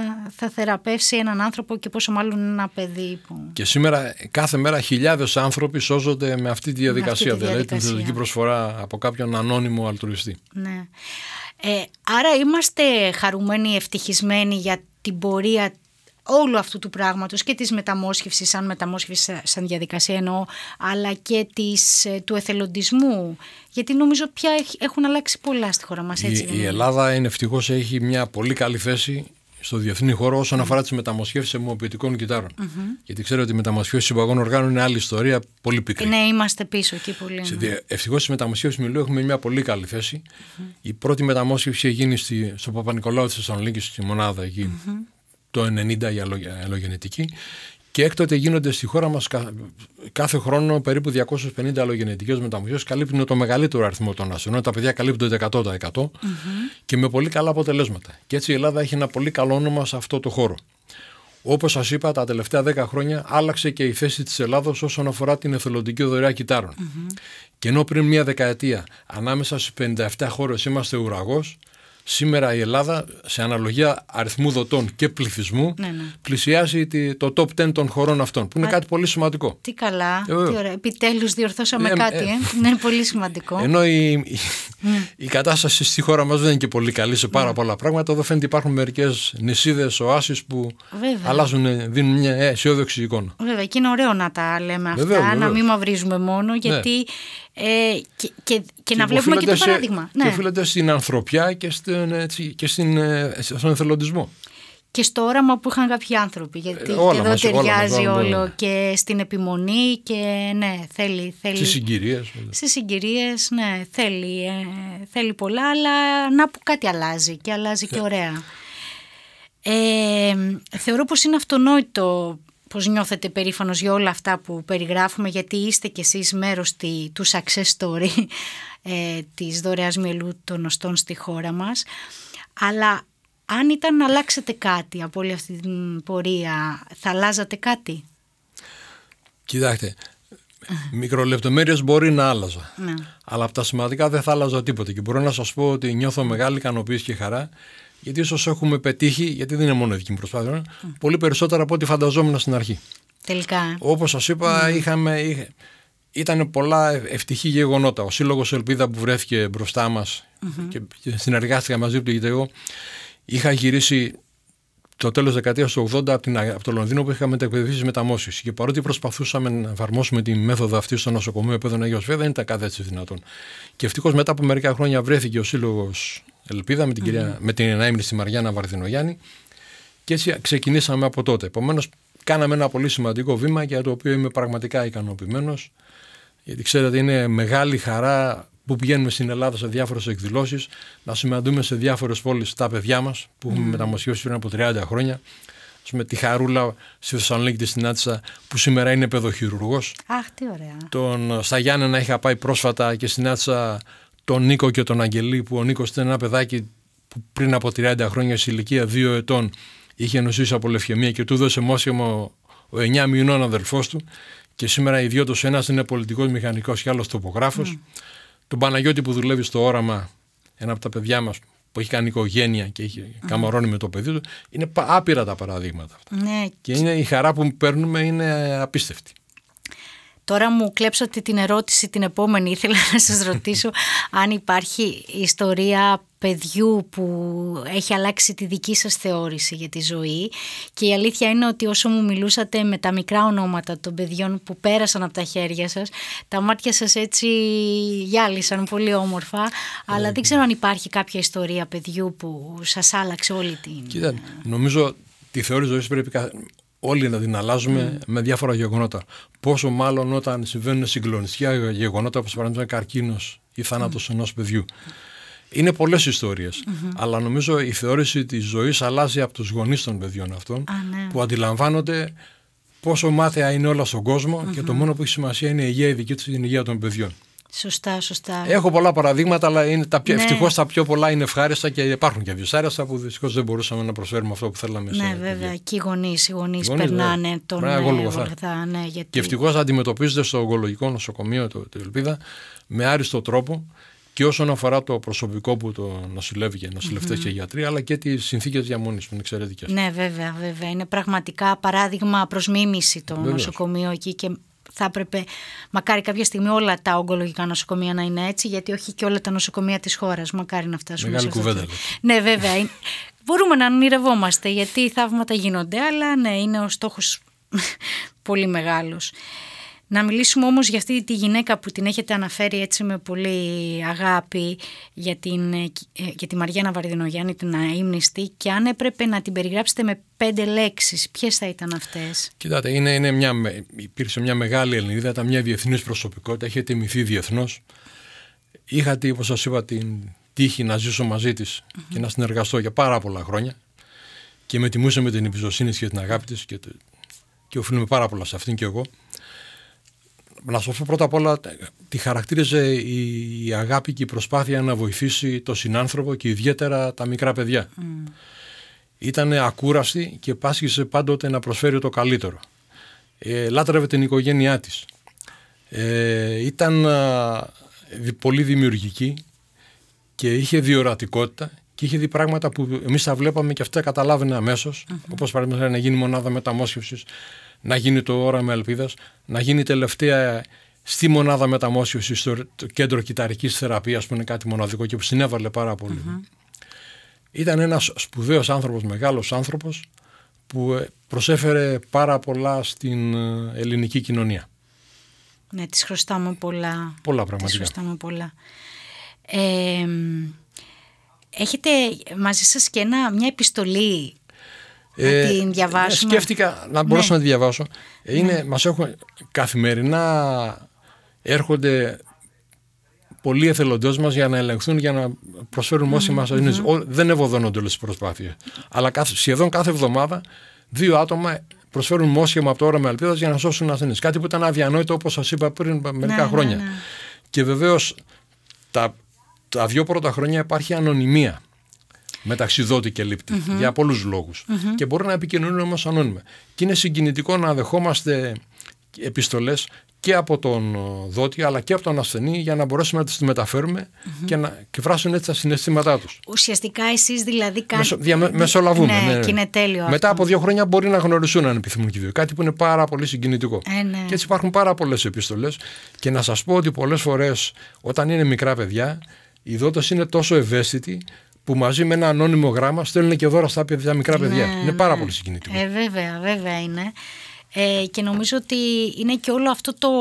[SPEAKER 3] θα θεραπεύσει έναν άνθρωπο και πόσο μάλλον ένα παιδί που...
[SPEAKER 4] Και σήμερα κάθε μέρα χιλιάδες άνθρωποι σώζονται με αυτή τη διαδικασία,
[SPEAKER 3] αυτή τη
[SPEAKER 4] δηλαδή
[SPEAKER 3] διαδικασία.
[SPEAKER 4] την θετική προσφορά από κάποιον ανώνυμο αλτρουιστή.
[SPEAKER 3] Ναι. Ε, άρα είμαστε χαρούμενοι, ευτυχισμένοι για την πορεία όλου αυτού του πράγματος και της μεταμόσχευσης, σαν μεταμόσχευση, σαν διαδικασία εννοώ, αλλά και της, του εθελοντισμού, γιατί νομίζω πια έχουν αλλάξει πολλά στη χώρα μας. Έτσι,
[SPEAKER 4] η, η Ελλάδα είναι ευτυχώς έχει μια πολύ καλή θέση στο διεθνή χώρο όσον mm. αφορά τις μεταμοσχεύσεις αιμοποιητικών κυτάρων. Mm-hmm. Γιατί ξέρω ότι οι μεταμοσχεύσεις συμπαγών οργάνων είναι άλλη ιστορία, πολύ πικρή.
[SPEAKER 3] Ναι, είμαστε πίσω εκεί πολύ. Ναι.
[SPEAKER 4] Ευτυχώς στις μεταμοσχεύσεις μυλού έχουμε μια πολύ καλή θέση. Mm-hmm. Η πρώτη μεταμόσχευση έγινε στη, στο Παπα-Νικολάου της Θεσσαλονίκης, στη μονάδα εκεί, mm-hmm. το ενενήντα η αλλογενετική. Και έκτοτε γίνονται στη χώρα μας κάθε χρόνο περίπου διακόσιες πενήντα αλλογενετικές μεταμοσχεύσεις. Καλύπτουν το μεγαλύτερο αριθμό των ασθενών. Τα παιδιά καλύπτονται εκατό τοις εκατό mm-hmm. και με πολύ καλά αποτελέσματα. Και έτσι η Ελλάδα έχει ένα πολύ καλό όνομα σε αυτό το χώρο. Όπως σας είπα, τα τελευταία δέκα χρόνια άλλαξε και η θέση της Ελλάδος όσον αφορά την εθελοντική δωρεά κυτάρων. Mm-hmm. Και ενώ πριν μία δεκαετία ανάμεσα στις πενήντα επτά χώρες είμαστε ουραγός, σήμερα η Ελλάδα, σε αναλογία αριθμού δοτών και πληθυσμού, ναι, ναι. πλησιάζει το top δέκα των χωρών αυτών, που είναι Α, κάτι πολύ σημαντικό.
[SPEAKER 3] Τι καλά,
[SPEAKER 4] ε,
[SPEAKER 3] τι ωραία. Επιτέλους διορθώσαμε ε, κάτι, ε, ε. είναι πολύ σημαντικό.
[SPEAKER 4] Ενώ η, η, mm. η κατάσταση στη χώρα μας δεν είναι και πολύ καλή σε πάρα mm. πολλά πράγματα. Εδώ φαίνεται υπάρχουν μερικές νησίδες, οάσεις που Βέβαια. αλλάζουν, δίνουν μια αισιόδοξη εικόνα.
[SPEAKER 3] Βέβαια, και είναι ωραίο να τα λέμε αυτά,
[SPEAKER 4] Βεβαίως,
[SPEAKER 3] να
[SPEAKER 4] βεβαίως.
[SPEAKER 3] μην μαυρίζουμε μόνο, γιατί... Ναι. Ε, και, και, και, και να βλέπουμε και το
[SPEAKER 4] σε,
[SPEAKER 3] παράδειγμα.
[SPEAKER 4] Και
[SPEAKER 3] ναι.
[SPEAKER 4] οφείλεται στην ανθρωπιά και, στην, έτσι, και στην, στον εθελοντισμό.
[SPEAKER 3] Και στο όραμα που είχαν κάποιοι άνθρωποι. Γιατί
[SPEAKER 4] ε, όλα
[SPEAKER 3] και εδώ
[SPEAKER 4] μας,
[SPEAKER 3] ταιριάζει
[SPEAKER 4] όλα μας,
[SPEAKER 3] όλο
[SPEAKER 4] όλα.
[SPEAKER 3] Και στην επιμονή και ναι, θέλει. θέλει
[SPEAKER 4] στις συγκυρίες.
[SPEAKER 3] Στις συγκυρίες, ναι, θέλει, ε, θέλει πολλά, αλλά να που κάτι αλλάζει και αλλάζει και ωραία. Ε, θεωρώ πως είναι αυτονόητο πως νιώθετε περήφανος για όλα αυτά που περιγράφουμε, γιατί είστε κι εσείς μέρος τη, του success story ε, της δωρεάς μυελού των οστών στη χώρα μας. Αλλά αν ήταν να αλλάξετε κάτι από όλη αυτή την πορεία, θα αλλάζατε κάτι?
[SPEAKER 4] Κοιτάξτε, μικρολεπτομέρειες μπορεί να άλλαζα,
[SPEAKER 3] ναι.
[SPEAKER 4] αλλά από τα σημαντικά δεν θα άλλαζα τίποτε. Και μπορώ να σας πω ότι νιώθω μεγάλη ικανοποίηση και χαρά, γιατί ίσως έχουμε πετύχει, γιατί δεν είναι μόνο η δική μου προσπάθεια, mm. πολύ περισσότερα από ό,τι φανταζόμουν στην αρχή.
[SPEAKER 3] Τελικά.
[SPEAKER 4] Όπως σας είπα, mm. είχαμε, είχε, ήταν πολλά ευτυχή γεγονότα. Ο Σύλλογος Ελπίδα που βρέθηκε μπροστά μας mm-hmm. και συνεργάστηκα μαζί του, γιατί εγώ είχα γυρίσει το τέλος της δεκαετίας του ογδόντα από, την, από το Λονδίνο, που είχαμε μετακπαιδευτεί μεταμόσχευση. Και παρότι προσπαθούσαμε να εφαρμόσουμε τη μέθοδο αυτή στο νοσοκομείο Παιδών Αγίου Σοφία, δεν ήταν κάτι έτσι δυνατόν. Και ευτυχώς μετά από μερικά χρόνια βρέθηκε ο Σύλλογος Ελπίδα με την, mm-hmm. κυρία, με την ενάιμνηστη Μαριάννα Βαρδινογιάννη, και έτσι ξεκινήσαμε από τότε. Επομένως, κάναμε ένα πολύ σημαντικό βήμα για το οποίο είμαι πραγματικά ικανοποιημένος, γιατί ξέρετε, είναι μεγάλη χαρά που πηγαίνουμε στην Ελλάδα σε διάφορες εκδηλώσεις, να συναντούμε σε διάφορες πόλεις τα παιδιά μας που έχουμε mm. μεταμοσχεύσει πριν από τριάντα χρόνια. Με τη Χαρούλα στη Θεσσαλονίκη τη συνάντησα, που σήμερα είναι παιδοχειρουργός.
[SPEAKER 3] Αχ, τι ωραία.
[SPEAKER 4] Τον, στα Γιάννενα είχα πάει πρόσφατα και συνάντησα τον Νίκο και τον Αγγελή, που ο Νίκος ήταν ένα παιδάκι που πριν από τριάντα χρόνια, σε ηλικία δύο ετών, είχε νοσήσει από λευκαιμία και του έδωσε μόσχευμα ο εννιά μηνών αδελφός του. Και σήμερα οι δυο τους, ένας είναι πολιτικός μηχανικός και άλλος τοπογράφος. Mm. Τον Παναγιώτη που δουλεύει στο Όραμα, ένα από τα παιδιά μας που έχει κάνει οικογένεια και έχει mm. καμαρώνει με το παιδί του. Είναι άπειρα τα παραδείγματα αυτά.
[SPEAKER 3] Ναι.
[SPEAKER 4] Και είναι, η χαρά που παίρνουμε είναι απίστευτη.
[SPEAKER 3] Τώρα μου κλέψατε την ερώτηση την επόμενη. Ήθελα να σας ρωτήσω αν υπάρχει ιστορία παιδιού που έχει αλλάξει τη δική σας θεώρηση για τη ζωή. Και η αλήθεια είναι ότι όσο μου μιλούσατε με τα μικρά ονόματα των παιδιών που πέρασαν από τα χέρια σας, τα μάτια σας έτσι γυάλισαν πολύ όμορφα. Ε, αλλά δεν ξέρω αν υπάρχει κάποια ιστορία παιδιού που σας άλλαξε όλη την...
[SPEAKER 4] Κοίτα, νομίζω τη θεώρηση ζωής πρέπει όλοι να την αλλάζουμε mm. με διάφορα γεγονότα. Πόσο μάλλον όταν συμβαίνουν συγκλονιστικά γεγονότα, όπως παραδείγματος καρκίνος ή θάνατος mm. ενός παιδιού. Είναι πολλές ιστορίες, mm-hmm. αλλά νομίζω η θεώρηση της ζωής αλλάζει από τους γονείς των παιδιών αυτών,
[SPEAKER 3] ah, ναι.
[SPEAKER 4] που αντιλαμβάνονται πόσο μάταια είναι όλα στον κόσμο mm-hmm. και το μόνο που έχει σημασία είναι η υγεία η δική του, την υγεία των παιδιών.
[SPEAKER 3] Σωστά, σωστά.
[SPEAKER 4] Έχω πολλά παραδείγματα, αλλά είναι τα πιο,
[SPEAKER 3] ναι.
[SPEAKER 4] ευτυχώς τα πιο πολλά είναι ευχάριστα και υπάρχουν και δυσάρεστα που δυστυχώς δεν μπορούσαμε να προσφέρουμε αυτό που θέλαμε.
[SPEAKER 3] Ναι, βέβαια. Και οι γονείς, οι γονείς περνάνε ναι. τον Γολγοθά. Ναι, γιατί...
[SPEAKER 4] Και ευτυχώς αντιμετωπίζεται στο ογκολογικό νοσοκομείο του Ελπίδα με άριστο τρόπο και όσον αφορά το προσωπικό που το νοσηλεύει και νοσηλευτές mm-hmm. και γιατροί, αλλά και τις συνθήκες διαμονής που είναι εξαιρετικές.
[SPEAKER 3] Ναι, βέβαια, βέβαια. Είναι πραγματικά παράδειγμα προς μίμηση το Βεβαίως. νοσοκομείο εκεί και θα έπρεπε, μακάρι κάποια στιγμή όλα τα ογκολογικά νοσοκομεία να είναι έτσι, γιατί όχι και όλα τα νοσοκομεία της χώρας. Μακάρι να φτάσουμε
[SPEAKER 4] Μεγάλη
[SPEAKER 3] σε αυτό.
[SPEAKER 4] κουβέντα.
[SPEAKER 3] Ναι, βέβαια. Μπορούμε να ονειρευόμαστε, γιατί οι θαύματα γίνονται, αλλά ναι, είναι ο στόχος πολύ μεγάλος. Να μιλήσουμε όμως για αυτή τη γυναίκα που την έχετε αναφέρει έτσι με πολύ αγάπη, για, την, για τη Μαριάννα Βαρδινογιάννη, την αείμνηστη, και αν έπρεπε να την περιγράψετε με πέντε λέξεις, ποιες θα ήταν αυτές?
[SPEAKER 4] Κοιτάτε, είναι, είναι μια, υπήρξε μια μεγάλη Ελληνίδα, ήταν μια διεθνής προσωπικότητα, είχε τιμηθεί διεθνώς. Είχα, όπως σας είπα, την τύχη να ζήσω μαζί της mm-hmm. και να συνεργαστώ για πάρα πολλά χρόνια και με τιμούσε με την εμπιστοσύνη και την αγάπη της και, και οφείλουμε πάρα πολλά σε αυτήν και εγώ. Να σας πω πρώτα απ' όλα, τη χαρακτήριζε η, η αγάπη και η προσπάθεια να βοηθήσει τον συνάνθρωπο και ιδιαίτερα τα μικρά παιδιά. Mm. Ήτανε ακούραστη και πάσχισε πάντοτε να προσφέρει το καλύτερο. Ε, λάτρευε την οικογένειά της. Ε, ήταν α, πολύ δημιουργική και είχε διορατικότητα και είχε δει πράγματα που εμείς τα βλέπαμε και αυτά καταλάβαινε αμέσως, mm-hmm. όπως παραδείγματος να γίνει μονάδα μεταμόσχευσης, να γίνει το όραμα ελπίδας, να γίνει τελευταία στη μονάδα μεταμόσχευσης στο κέντρο κυταρικής θεραπείας που είναι κάτι μοναδικό και που συνέβαλε πάρα πολύ. Mm-hmm. Ήταν ένας σπουδαίος άνθρωπος, μεγάλος άνθρωπος που προσέφερε πάρα πολλά στην ελληνική κοινωνία.
[SPEAKER 3] Ναι, της χρωστάμε πολλά.
[SPEAKER 4] Πολλά πραγματικά.
[SPEAKER 3] Της χρωστάμε πολλά. Ε, έχετε μαζί σας και ένα, μια επιστολή να ε, την διαβάσουμε?
[SPEAKER 4] Σκέφτηκα να μπορέσω ναι. να τη διαβάσω. Είναι, ναι. Μας έχουν καθημερινά έρχονται πολλοί εθελοντές μας για να ελεγχθούν, για να προσφέρουν όσοι mm-hmm. μας mm-hmm. Ό, δεν ευωδώνονται όλες τις προσπάθειες. Αλλά κάθε, σχεδόν κάθε εβδομάδα δύο άτομα προσφέρουν μόσχευμα από το όραμα ελπίδας για να σώσουν ασθενείς. Κάτι που ήταν αδιανόητο, όπως σας είπα πριν μερικά
[SPEAKER 3] ναι,
[SPEAKER 4] χρόνια.
[SPEAKER 3] ναι, ναι.
[SPEAKER 4] Και βεβαίως τα, τα δύο πρώτα χρόνια υπάρχει ανωνυμία μεταξύ δότη και λήπτη mm-hmm. για πολλούς λόγους. Mm-hmm. Και μπορεί να επικοινωνούν όμως ανώνυμα. Και είναι συγκινητικό να δεχόμαστε επιστολές και από τον δότη αλλά και από τον ασθενή για να μπορέσουμε να τις μεταφέρουμε mm-hmm. και να εκφράσουν έτσι τα συναισθήματά τους.
[SPEAKER 3] Ουσιαστικά εσείς δηλαδή κάνετε...
[SPEAKER 4] Μεσο, δια, μεσολαβούμε.
[SPEAKER 3] Ναι,
[SPEAKER 4] ναι, ναι.
[SPEAKER 3] Και είναι τέλειο
[SPEAKER 4] Μετά
[SPEAKER 3] αυτό.
[SPEAKER 4] από δύο χρόνια μπορεί να γνωριστούν αν επιθυμούν και δύο. Κάτι που είναι πάρα πολύ συγκινητικό.
[SPEAKER 3] Ε, ναι.
[SPEAKER 4] Και έτσι υπάρχουν πάρα πολλές επιστολές και να σας πω ότι πολλές φορές όταν είναι μικρά παιδιά οι δότες είναι τόσο ευαίσθητοι που μαζί με ένα ανώνυμο γράμμα στέλνουν και δώρα στα παιδιά, μικρά παιδιά. Ναι, είναι πάρα ναι. πολύ συγκινητικό.
[SPEAKER 3] Ε, βέβαια, βέβαια είναι. Ε, και νομίζω ότι είναι και όλο αυτό το,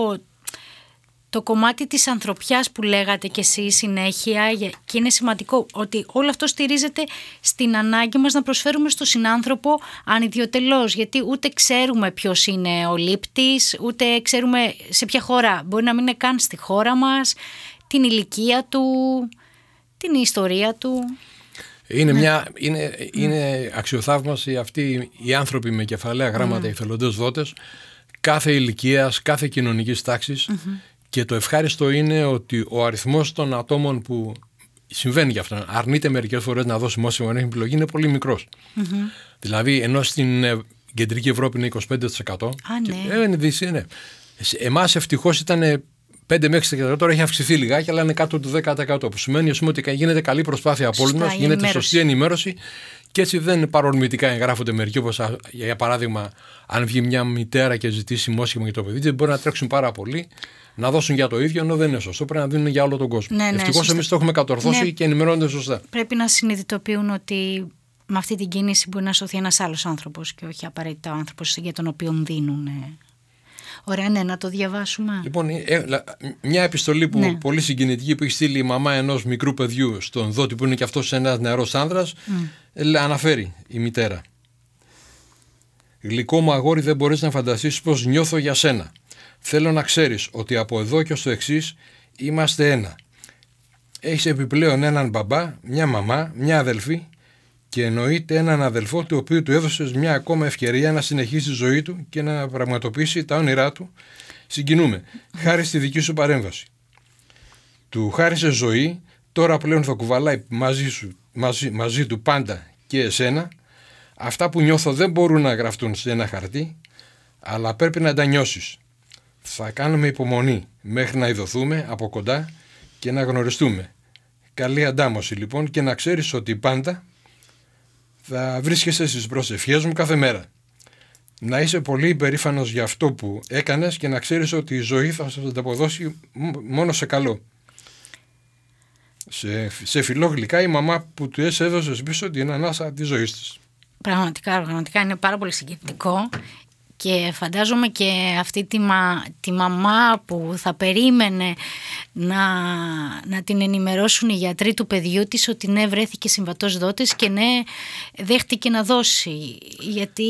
[SPEAKER 3] το κομμάτι της ανθρωπιάς που λέγατε κι εσείς συνέχεια, και είναι σημαντικό ότι όλο αυτό στηρίζεται στην ανάγκη μας να προσφέρουμε στο συνάνθρωπο ανιδιοτελώς, γιατί ούτε ξέρουμε ποιος είναι ο λήπτης, ούτε ξέρουμε σε ποια χώρα, μπορεί να μην είναι καν στη χώρα μας, την ηλικία του, την ιστορία του.
[SPEAKER 4] Είναι,
[SPEAKER 3] ναι.
[SPEAKER 4] μια, είναι, mm. είναι αξιοθαύμαση αυτοί οι άνθρωποι με κεφαλαία γράμματα, mm. οι εθελοντές δότες, κάθε ηλικίας, κάθε κοινωνικής τάξης mm-hmm. και το ευχάριστο είναι ότι ο αριθμός των ατόμων που συμβαίνει γι' αυτό, αρνείται μερικές φορές να δώσει μόσχευμα, να έχει επιλογή, είναι πολύ μικρός. Mm-hmm. Δηλαδή, ενώ στην κεντρική Ευρώπη είναι είκοσι πέντε τοις εκατό.
[SPEAKER 3] Α, ναι.
[SPEAKER 4] Και, ε, είναι, είναι. Εμάς ευτυχώς ήταν πέντε με έξι τοις εκατό, τώρα έχει αυξηθεί λιγάκι, αλλά είναι κάτω του δέκα τοις εκατό. Που σημαίνει ότι γίνεται καλή προσπάθεια από όλους μας, γίνεται σωστή ενημέρωση και έτσι δεν παρορμητικά εγγράφονται μερικοί. Όπως για παράδειγμα, αν βγει μια μητέρα και ζητήσει μόσχευμα για το παιδί, δεν μπορεί να τρέξουν πάρα πολύ, να δώσουν για το ίδιο, ενώ δεν είναι σωστό. Πρέπει να δίνουν για όλο τον κόσμο. Ναι, ναι, ευτυχώς εμείς το έχουμε κατορθώσει ναι. και ενημερώνονται σωστά.
[SPEAKER 3] Πρέπει να συνειδητοποιούν ότι με αυτή την κίνηση μπορεί να σωθεί ένας άλλος άνθρωπος και όχι απαραίτητα ο άνθρωπος για τον οποίο δίνουν. Ωραία, ναι, να το διαβάσουμε.
[SPEAKER 4] Λοιπόν, μια επιστολή που ναι. πολύ συγκινητική που έχει στείλει η μαμά ενός μικρού παιδιού στον δότη που είναι και αυτός ένας νεαρός άνδρας, mm. αναφέρει η μητέρα. Γλυκό μου αγόρι, δεν μπορείς να φανταστείς πως νιώθω για σένα. Θέλω να ξέρεις ότι από εδώ και ως το εξής είμαστε ένα. Έχεις επιπλέον έναν μπαμπά, μια μαμά, μια αδελφή και εννοείται έναν αδελφό του οποίου του έδωσες μια ακόμα ευκαιρία να συνεχίσει τη ζωή του και να πραγματοποιήσει τα όνειρά του. Συγκινούμε, χάρη στη δική σου παρέμβαση. Του χάρισε ζωή, τώρα πλέον θα κουβαλάει μαζί, σου, μαζί, μαζί του πάντα και εσένα. Αυτά που νιώθω δεν μπορούν να γραφτούν σε ένα χαρτί, αλλά πρέπει να τα νιώσεις. Θα κάνουμε υπομονή μέχρι να ειδωθούμε από κοντά και να γνωριστούμε. Καλή αντάμωση λοιπόν, και να ξέρεις ότι πάντα θα βρίσκεσαι στις προσευχές μου κάθε μέρα. Να είσαι πολύ υπερήφανος για αυτό που έκανες και να ξέρεις ότι η ζωή θα σας ανταποδώσει μόνο σε καλό. Σε, σε φιλό γλυκά η μαμά που του έδωσε πίσω την ανάσα της ζωής της.
[SPEAKER 3] Πραγματικά, πραγματικά είναι πάρα πολύ συγκινητικό. Και φαντάζομαι και αυτή τη, μα, τη μαμά που θα περίμενε να, να την ενημερώσουν οι γιατροί του παιδιού της ότι ναι, βρέθηκε συμβατός δότης και ναι, δέχτηκε να δώσει. Γιατί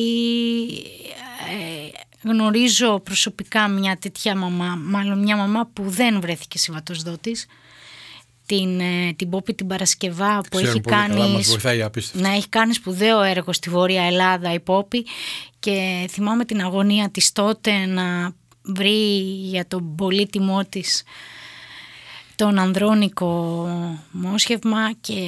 [SPEAKER 3] ε, γνωρίζω προσωπικά μια τέτοια μαμά, μάλλον μια μαμά που δεν βρέθηκε συμβατός δότης. Την, την Πόπη την Παρασκευά που έχει κάνει,
[SPEAKER 4] καλά, μας βοηθάει απίστευτα.
[SPEAKER 3] να έχει κάνει σπουδαίο έργο στη Βόρεια Ελλάδα η Πόπη, και θυμάμαι την αγωνία της τότε να βρει για τον πολύτιμό της τον ανδρώνικο μόσχευμα, και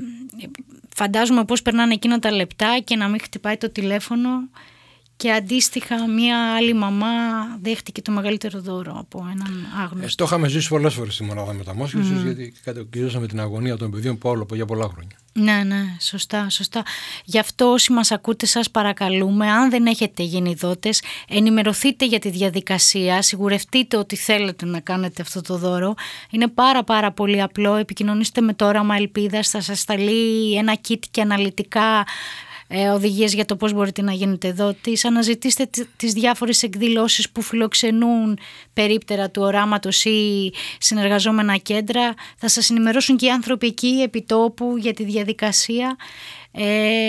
[SPEAKER 3] φαντάζομαι πώς περνάνε εκείνα τα λεπτά και να μην χτυπάει το τηλέφωνο. Και αντίστοιχα μια άλλη μαμά δέχτηκε το μεγαλύτερο δώρο από έναν άγνωστο.
[SPEAKER 4] Ε, το είχαμε ζήσει πολλές φορές στη μονάδα μεταμόσχευσης, mm. γιατί κατοικίζαμε την αγωνία των παιδιών Παόλο για πολλά χρόνια.
[SPEAKER 3] Ναι, ναι, σωστά, σωστά. Γι' αυτό όσοι μας ακούτε, σας παρακαλούμε, αν δεν έχετε γίνει δότες, ενημερωθείτε για τη διαδικασία, σιγουρευτείτε ότι θέλετε να κάνετε αυτό το δώρο. Είναι πάρα πάρα πολύ απλό, επικοινωνήστε με το Όραμα Ελπίδας, θα σας σταλεί ένα kit και αναλυτικά Ε, οδηγίες για το πώς μπορείτε να γίνετε δότης. Αναζητήστε τις διάφορες εκδηλώσεις που φιλοξενούν περίπτερα του οράματος ή συνεργαζόμενα κέντρα. Θα σας ενημερώσουν και οι άνθρωποι εκεί επιτόπου για τη διαδικασία. Ε,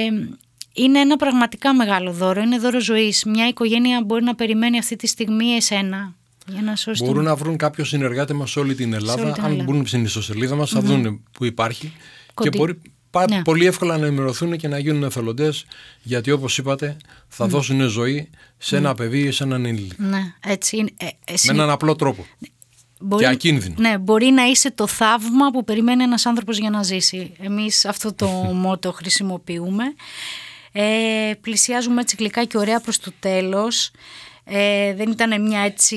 [SPEAKER 3] είναι ένα πραγματικά μεγάλο δώρο, είναι δώρο ζωής. Μια οικογένεια μπορεί να περιμένει αυτή τη στιγμή εσένα. Για να σώσει.
[SPEAKER 4] Μπορούν να βρουν κάποιο συνεργάτη μας σε όλη την Ελλάδα. Όλη την αν Ελλάδα. Μπουν στην ιστοσελίδα μας, θα mm-hmm. δουν που υπάρχει. Κοντή. Και μπορεί ναι. πολύ εύκολα να ενημερωθούν και να γίνουν εθελοντές, γιατί όπως είπατε θα mm. δώσουν ζωή σε ένα mm. παιδί ή σε έναν ενήλικα.
[SPEAKER 3] Ναι, έτσι είναι. Ε, εσύ...
[SPEAKER 4] Με έναν απλό τρόπο. Μπορεί, και ακίνδυνο.
[SPEAKER 3] Ναι, μπορεί να είσαι το θαύμα που περιμένει ένας άνθρωπος για να ζήσει. Εμείς αυτό το μότο χρησιμοποιούμε. Ε, πλησιάζουμε έτσι γλυκά και ωραία προς το τέλος. Ε, δεν ήταν μια έτσι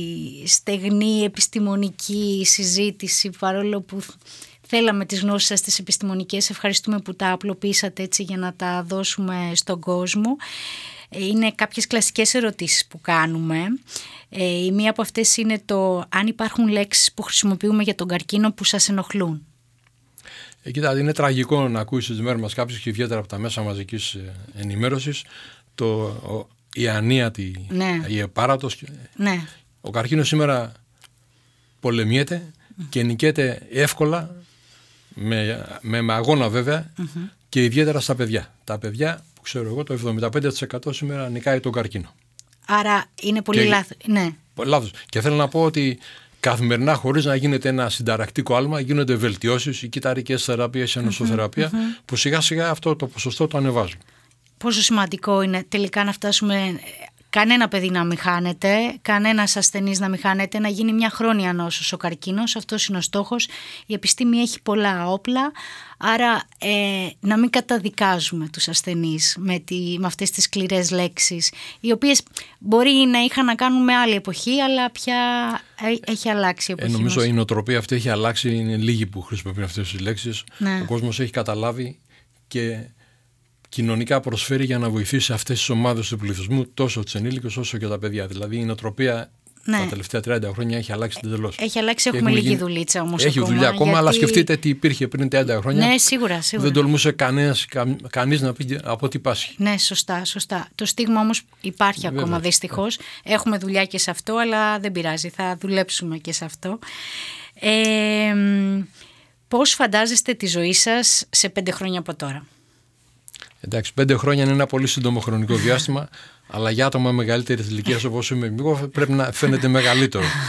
[SPEAKER 3] στεγνή επιστημονική συζήτηση, παρόλο που θέλαμε τις γνώσεις σας τις επιστημονικές. Ευχαριστούμε που τα απλοποιήσατε έτσι για να τα δώσουμε στον κόσμο. Είναι κάποιες κλασικές ερωτήσεις που κάνουμε. Ε, η μία από αυτές είναι το αν υπάρχουν λέξεις που χρησιμοποιούμε για τον καρκίνο που σας ενοχλούν.
[SPEAKER 4] Ε, κοιτάτε, είναι τραγικό να ακούει στις μέρες μας κάποιος, και ιδιαίτερα από τα μέσα μαζικής ενημέρωσης, το, ο, η ανίατη, ναι. η επάρατος.
[SPEAKER 3] Ναι.
[SPEAKER 4] Ο καρκίνος σήμερα πολεμιέται mm. και νικέται εύκολα, με, με, με αγώνα βέβαια, mm-hmm. και ιδιαίτερα στα παιδιά. Τα παιδιά που ξέρω εγώ, το εβδομήντα πέντε τοις εκατό σήμερα νικάει τον καρκίνο.
[SPEAKER 3] Άρα είναι πολύ λάθος. Ναι.
[SPEAKER 4] Λάθος. Και θέλω να πω ότι καθημερινά, χωρίς να γίνεται ένα συνταρακτικό άλμα, γίνονται βελτιώσεις, οι κυταρικές θεραπείες, η ενοσοθεραπεία, mm-hmm. που σιγά σιγά αυτό το ποσοστό το ανεβάζουν. Πόσο
[SPEAKER 3] σημαντικό είναι τελικά να φτάσουμε, κανένα παιδί να μην χάνεται, κανένας ασθενής να μην χάνεται, να γίνει μια χρόνια νόσος ο καρκίνος. Αυτός είναι ο στόχος. Η επιστήμη έχει πολλά όπλα, άρα ε, να μην καταδικάζουμε τους ασθενείς με, τη, με αυτές τις σκληρές λέξεις, οι οποίες μπορεί να είχαν να κάνουν με άλλη εποχή, αλλά πια έχει αλλάξει η εποχή. Ε, νομίζω μας. Η νοοτροπία αυτή έχει αλλάξει, είναι λίγοι που χρησιμοποιούν αυτές τις λέξεις. Ναι. Ο κόσμος έχει καταλάβει και κοινωνικά προσφέρει για να βοηθήσει αυτές τις ομάδες του πληθυσμού, τόσο τους ενήλικες όσο και τα παιδιά. Δηλαδή η νοοτροπία, ναι, τα τελευταία τριάντα χρόνια έχει αλλάξει εντελώς. Έχει αλλάξει, έχουμε λίγη γίνει... δουλίτσα όμως. Έχει ακόμα, δουλειά ακόμα, γιατί... αλλά σκεφτείτε τι υπήρχε πριν τριάντα χρόνια. Ναι, σίγουρα, σίγουρα. Δεν τολμούσε κανένας, κα, κανείς να πει από τι πάσχει. Ναι, σωστά, σωστά. Το στίγμα όμως υπάρχει ακόμα. Βέβαια, δυστυχώς. Ναι. Έχουμε δουλειά και σε αυτό, αλλά δεν πειράζει, θα δουλέψουμε και σε αυτό. Ε, πώς φαντάζεστε τη ζωή σας σε πέντε χρόνια από τώρα? Εντάξει, πέντε χρόνια είναι ένα πολύ σύντομο χρονικό διάστημα, αλλά για άτομα μεγαλύτερης ηλικίας όπως είμαι εγώ πρέπει να φαίνεται μεγαλύτερο.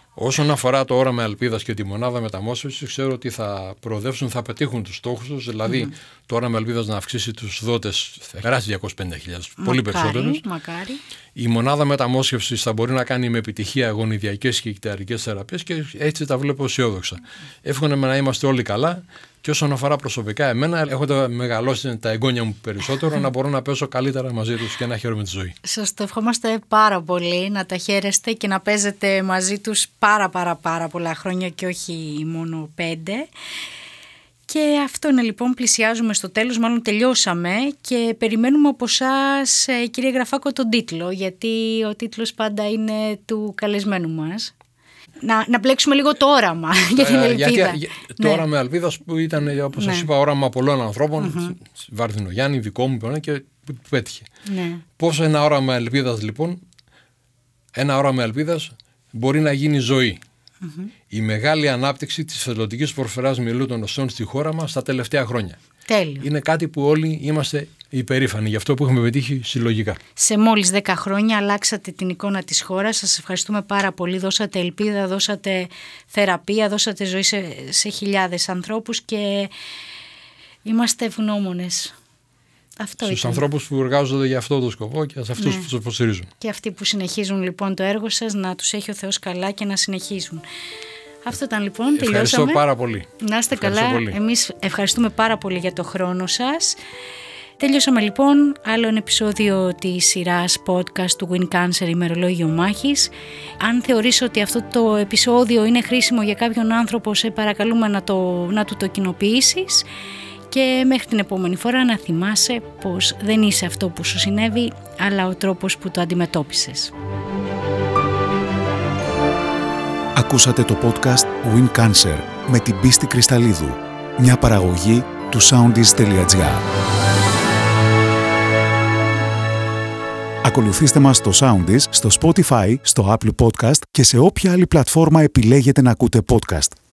[SPEAKER 4] Όσον αφορά το όραμα ελπίδας και τη μονάδα μεταμόσχευσης, ξέρω ότι θα προοδεύσουν, θα πετύχουν τους στόχους τους. Δηλαδή, mm. το όραμα ελπίδας να αυξήσει τους δότες θα περάσει διακόσιες πενήντα χιλιάδες, πολύ περισσότερους.
[SPEAKER 3] Μακάρι.
[SPEAKER 4] Η μονάδα μεταμόσχευσης θα μπορεί να κάνει με επιτυχία γονιδιακές και ικτιατρικές θεραπείες και έτσι τα βλέπω αισιόδοξα. Εύχομαι να είμαστε όλοι καλά. Και όσον αφορά προσωπικά εμένα, έχοντα μεγαλώσει τα εγγόνια μου περισσότερο, να μπορώ να παίζω καλύτερα μαζί τους και να χαίρομαι τη ζωή.
[SPEAKER 3] Σας το ευχόμαστε πάρα πολύ, να τα χαίρεστε και να παίζετε μαζί τους πάρα πάρα πάρα πολλά χρόνια και όχι μόνο πέντε. Και αυτό είναι λοιπόν, πλησιάζουμε στο τέλος, μάλλον τελειώσαμε και περιμένουμε από εσάς, κύριε Γραφάκο, τον τίτλο, γιατί ο τίτλος πάντα είναι του καλεσμένου μας. Να, να μπλέξουμε λίγο το όραμα για την ελπίδα.
[SPEAKER 4] Γιατί, για, το ναι. όραμα ελπίδας που ήταν, όπως ναι. σας είπα, όραμα πολλών ανθρώπων, mm-hmm. Βαρδινο Γιάννη, δικό μου και πέτυχε. Ναι. Πώς ένα όραμα ελπίδας λοιπόν, ένα όραμα ελπίδας μπορεί να γίνει ζωή. Mm-hmm. Η μεγάλη ανάπτυξη της εθελοντικής προσφοράς μυελού των οστών στη χώρα μας τα τελευταία χρόνια.
[SPEAKER 3] Τέλειο.
[SPEAKER 4] Είναι κάτι που όλοι είμαστε υπερήφανοι για αυτό που έχουμε πετύχει συλλογικά.
[SPEAKER 3] Σε μόλις δέκα χρόνια αλλάξατε την εικόνα της χώρας. Σας ευχαριστούμε πάρα πολύ. Δώσατε ελπίδα, δώσατε θεραπεία, δώσατε ζωή σε, σε χιλιάδες ανθρώπους και είμαστε ευγνώμονες. Αυτό
[SPEAKER 4] στους
[SPEAKER 3] ήταν.
[SPEAKER 4] ανθρώπους που εργάζονται για αυτό το σκοπό και σε αυτούς ναι. που τους υποστηρίζουν.
[SPEAKER 3] Και αυτοί που συνεχίζουν λοιπόν το έργο σας, να τους έχει ο Θεός καλά και να συνεχίζουν. Αυτό ήταν λοιπόν, τελειώσαμε.
[SPEAKER 4] Ευχαριστώ πάρα πολύ.
[SPEAKER 3] Να είστε
[SPEAKER 4] Ευχαριστώ
[SPEAKER 3] καλά.
[SPEAKER 4] Πολύ.
[SPEAKER 3] Εμείς ευχαριστούμε πάρα πολύ για το χρόνο σας. Τελειώσαμε λοιπόν άλλο ένα επεισόδιο της σειράς podcast του Win Cancer ημερολόγιο μάχης. Αν θεωρείς ότι αυτό το επεισόδιο είναι χρήσιμο για κάποιον άνθρωπο, σε παρακαλούμε να, το, να του το κοινοποιήσεις. Και μέχρι την επόμενη φορά να θυμάσαι πως δεν είσαι αυτό που σου συνέβη, αλλά ο τρόπος που το αντιμετώπισες.
[SPEAKER 2] Ακούσατε το podcast Win Cancer με την Πίστη Κρυσταλλίδου, μια παραγωγή του soundees τελεία gr. Ακολουθήστε μας στο Soundees, στο Spotify, στο Apple Podcast και σε όποια άλλη πλατφόρμα επιλέγετε να ακούτε podcast.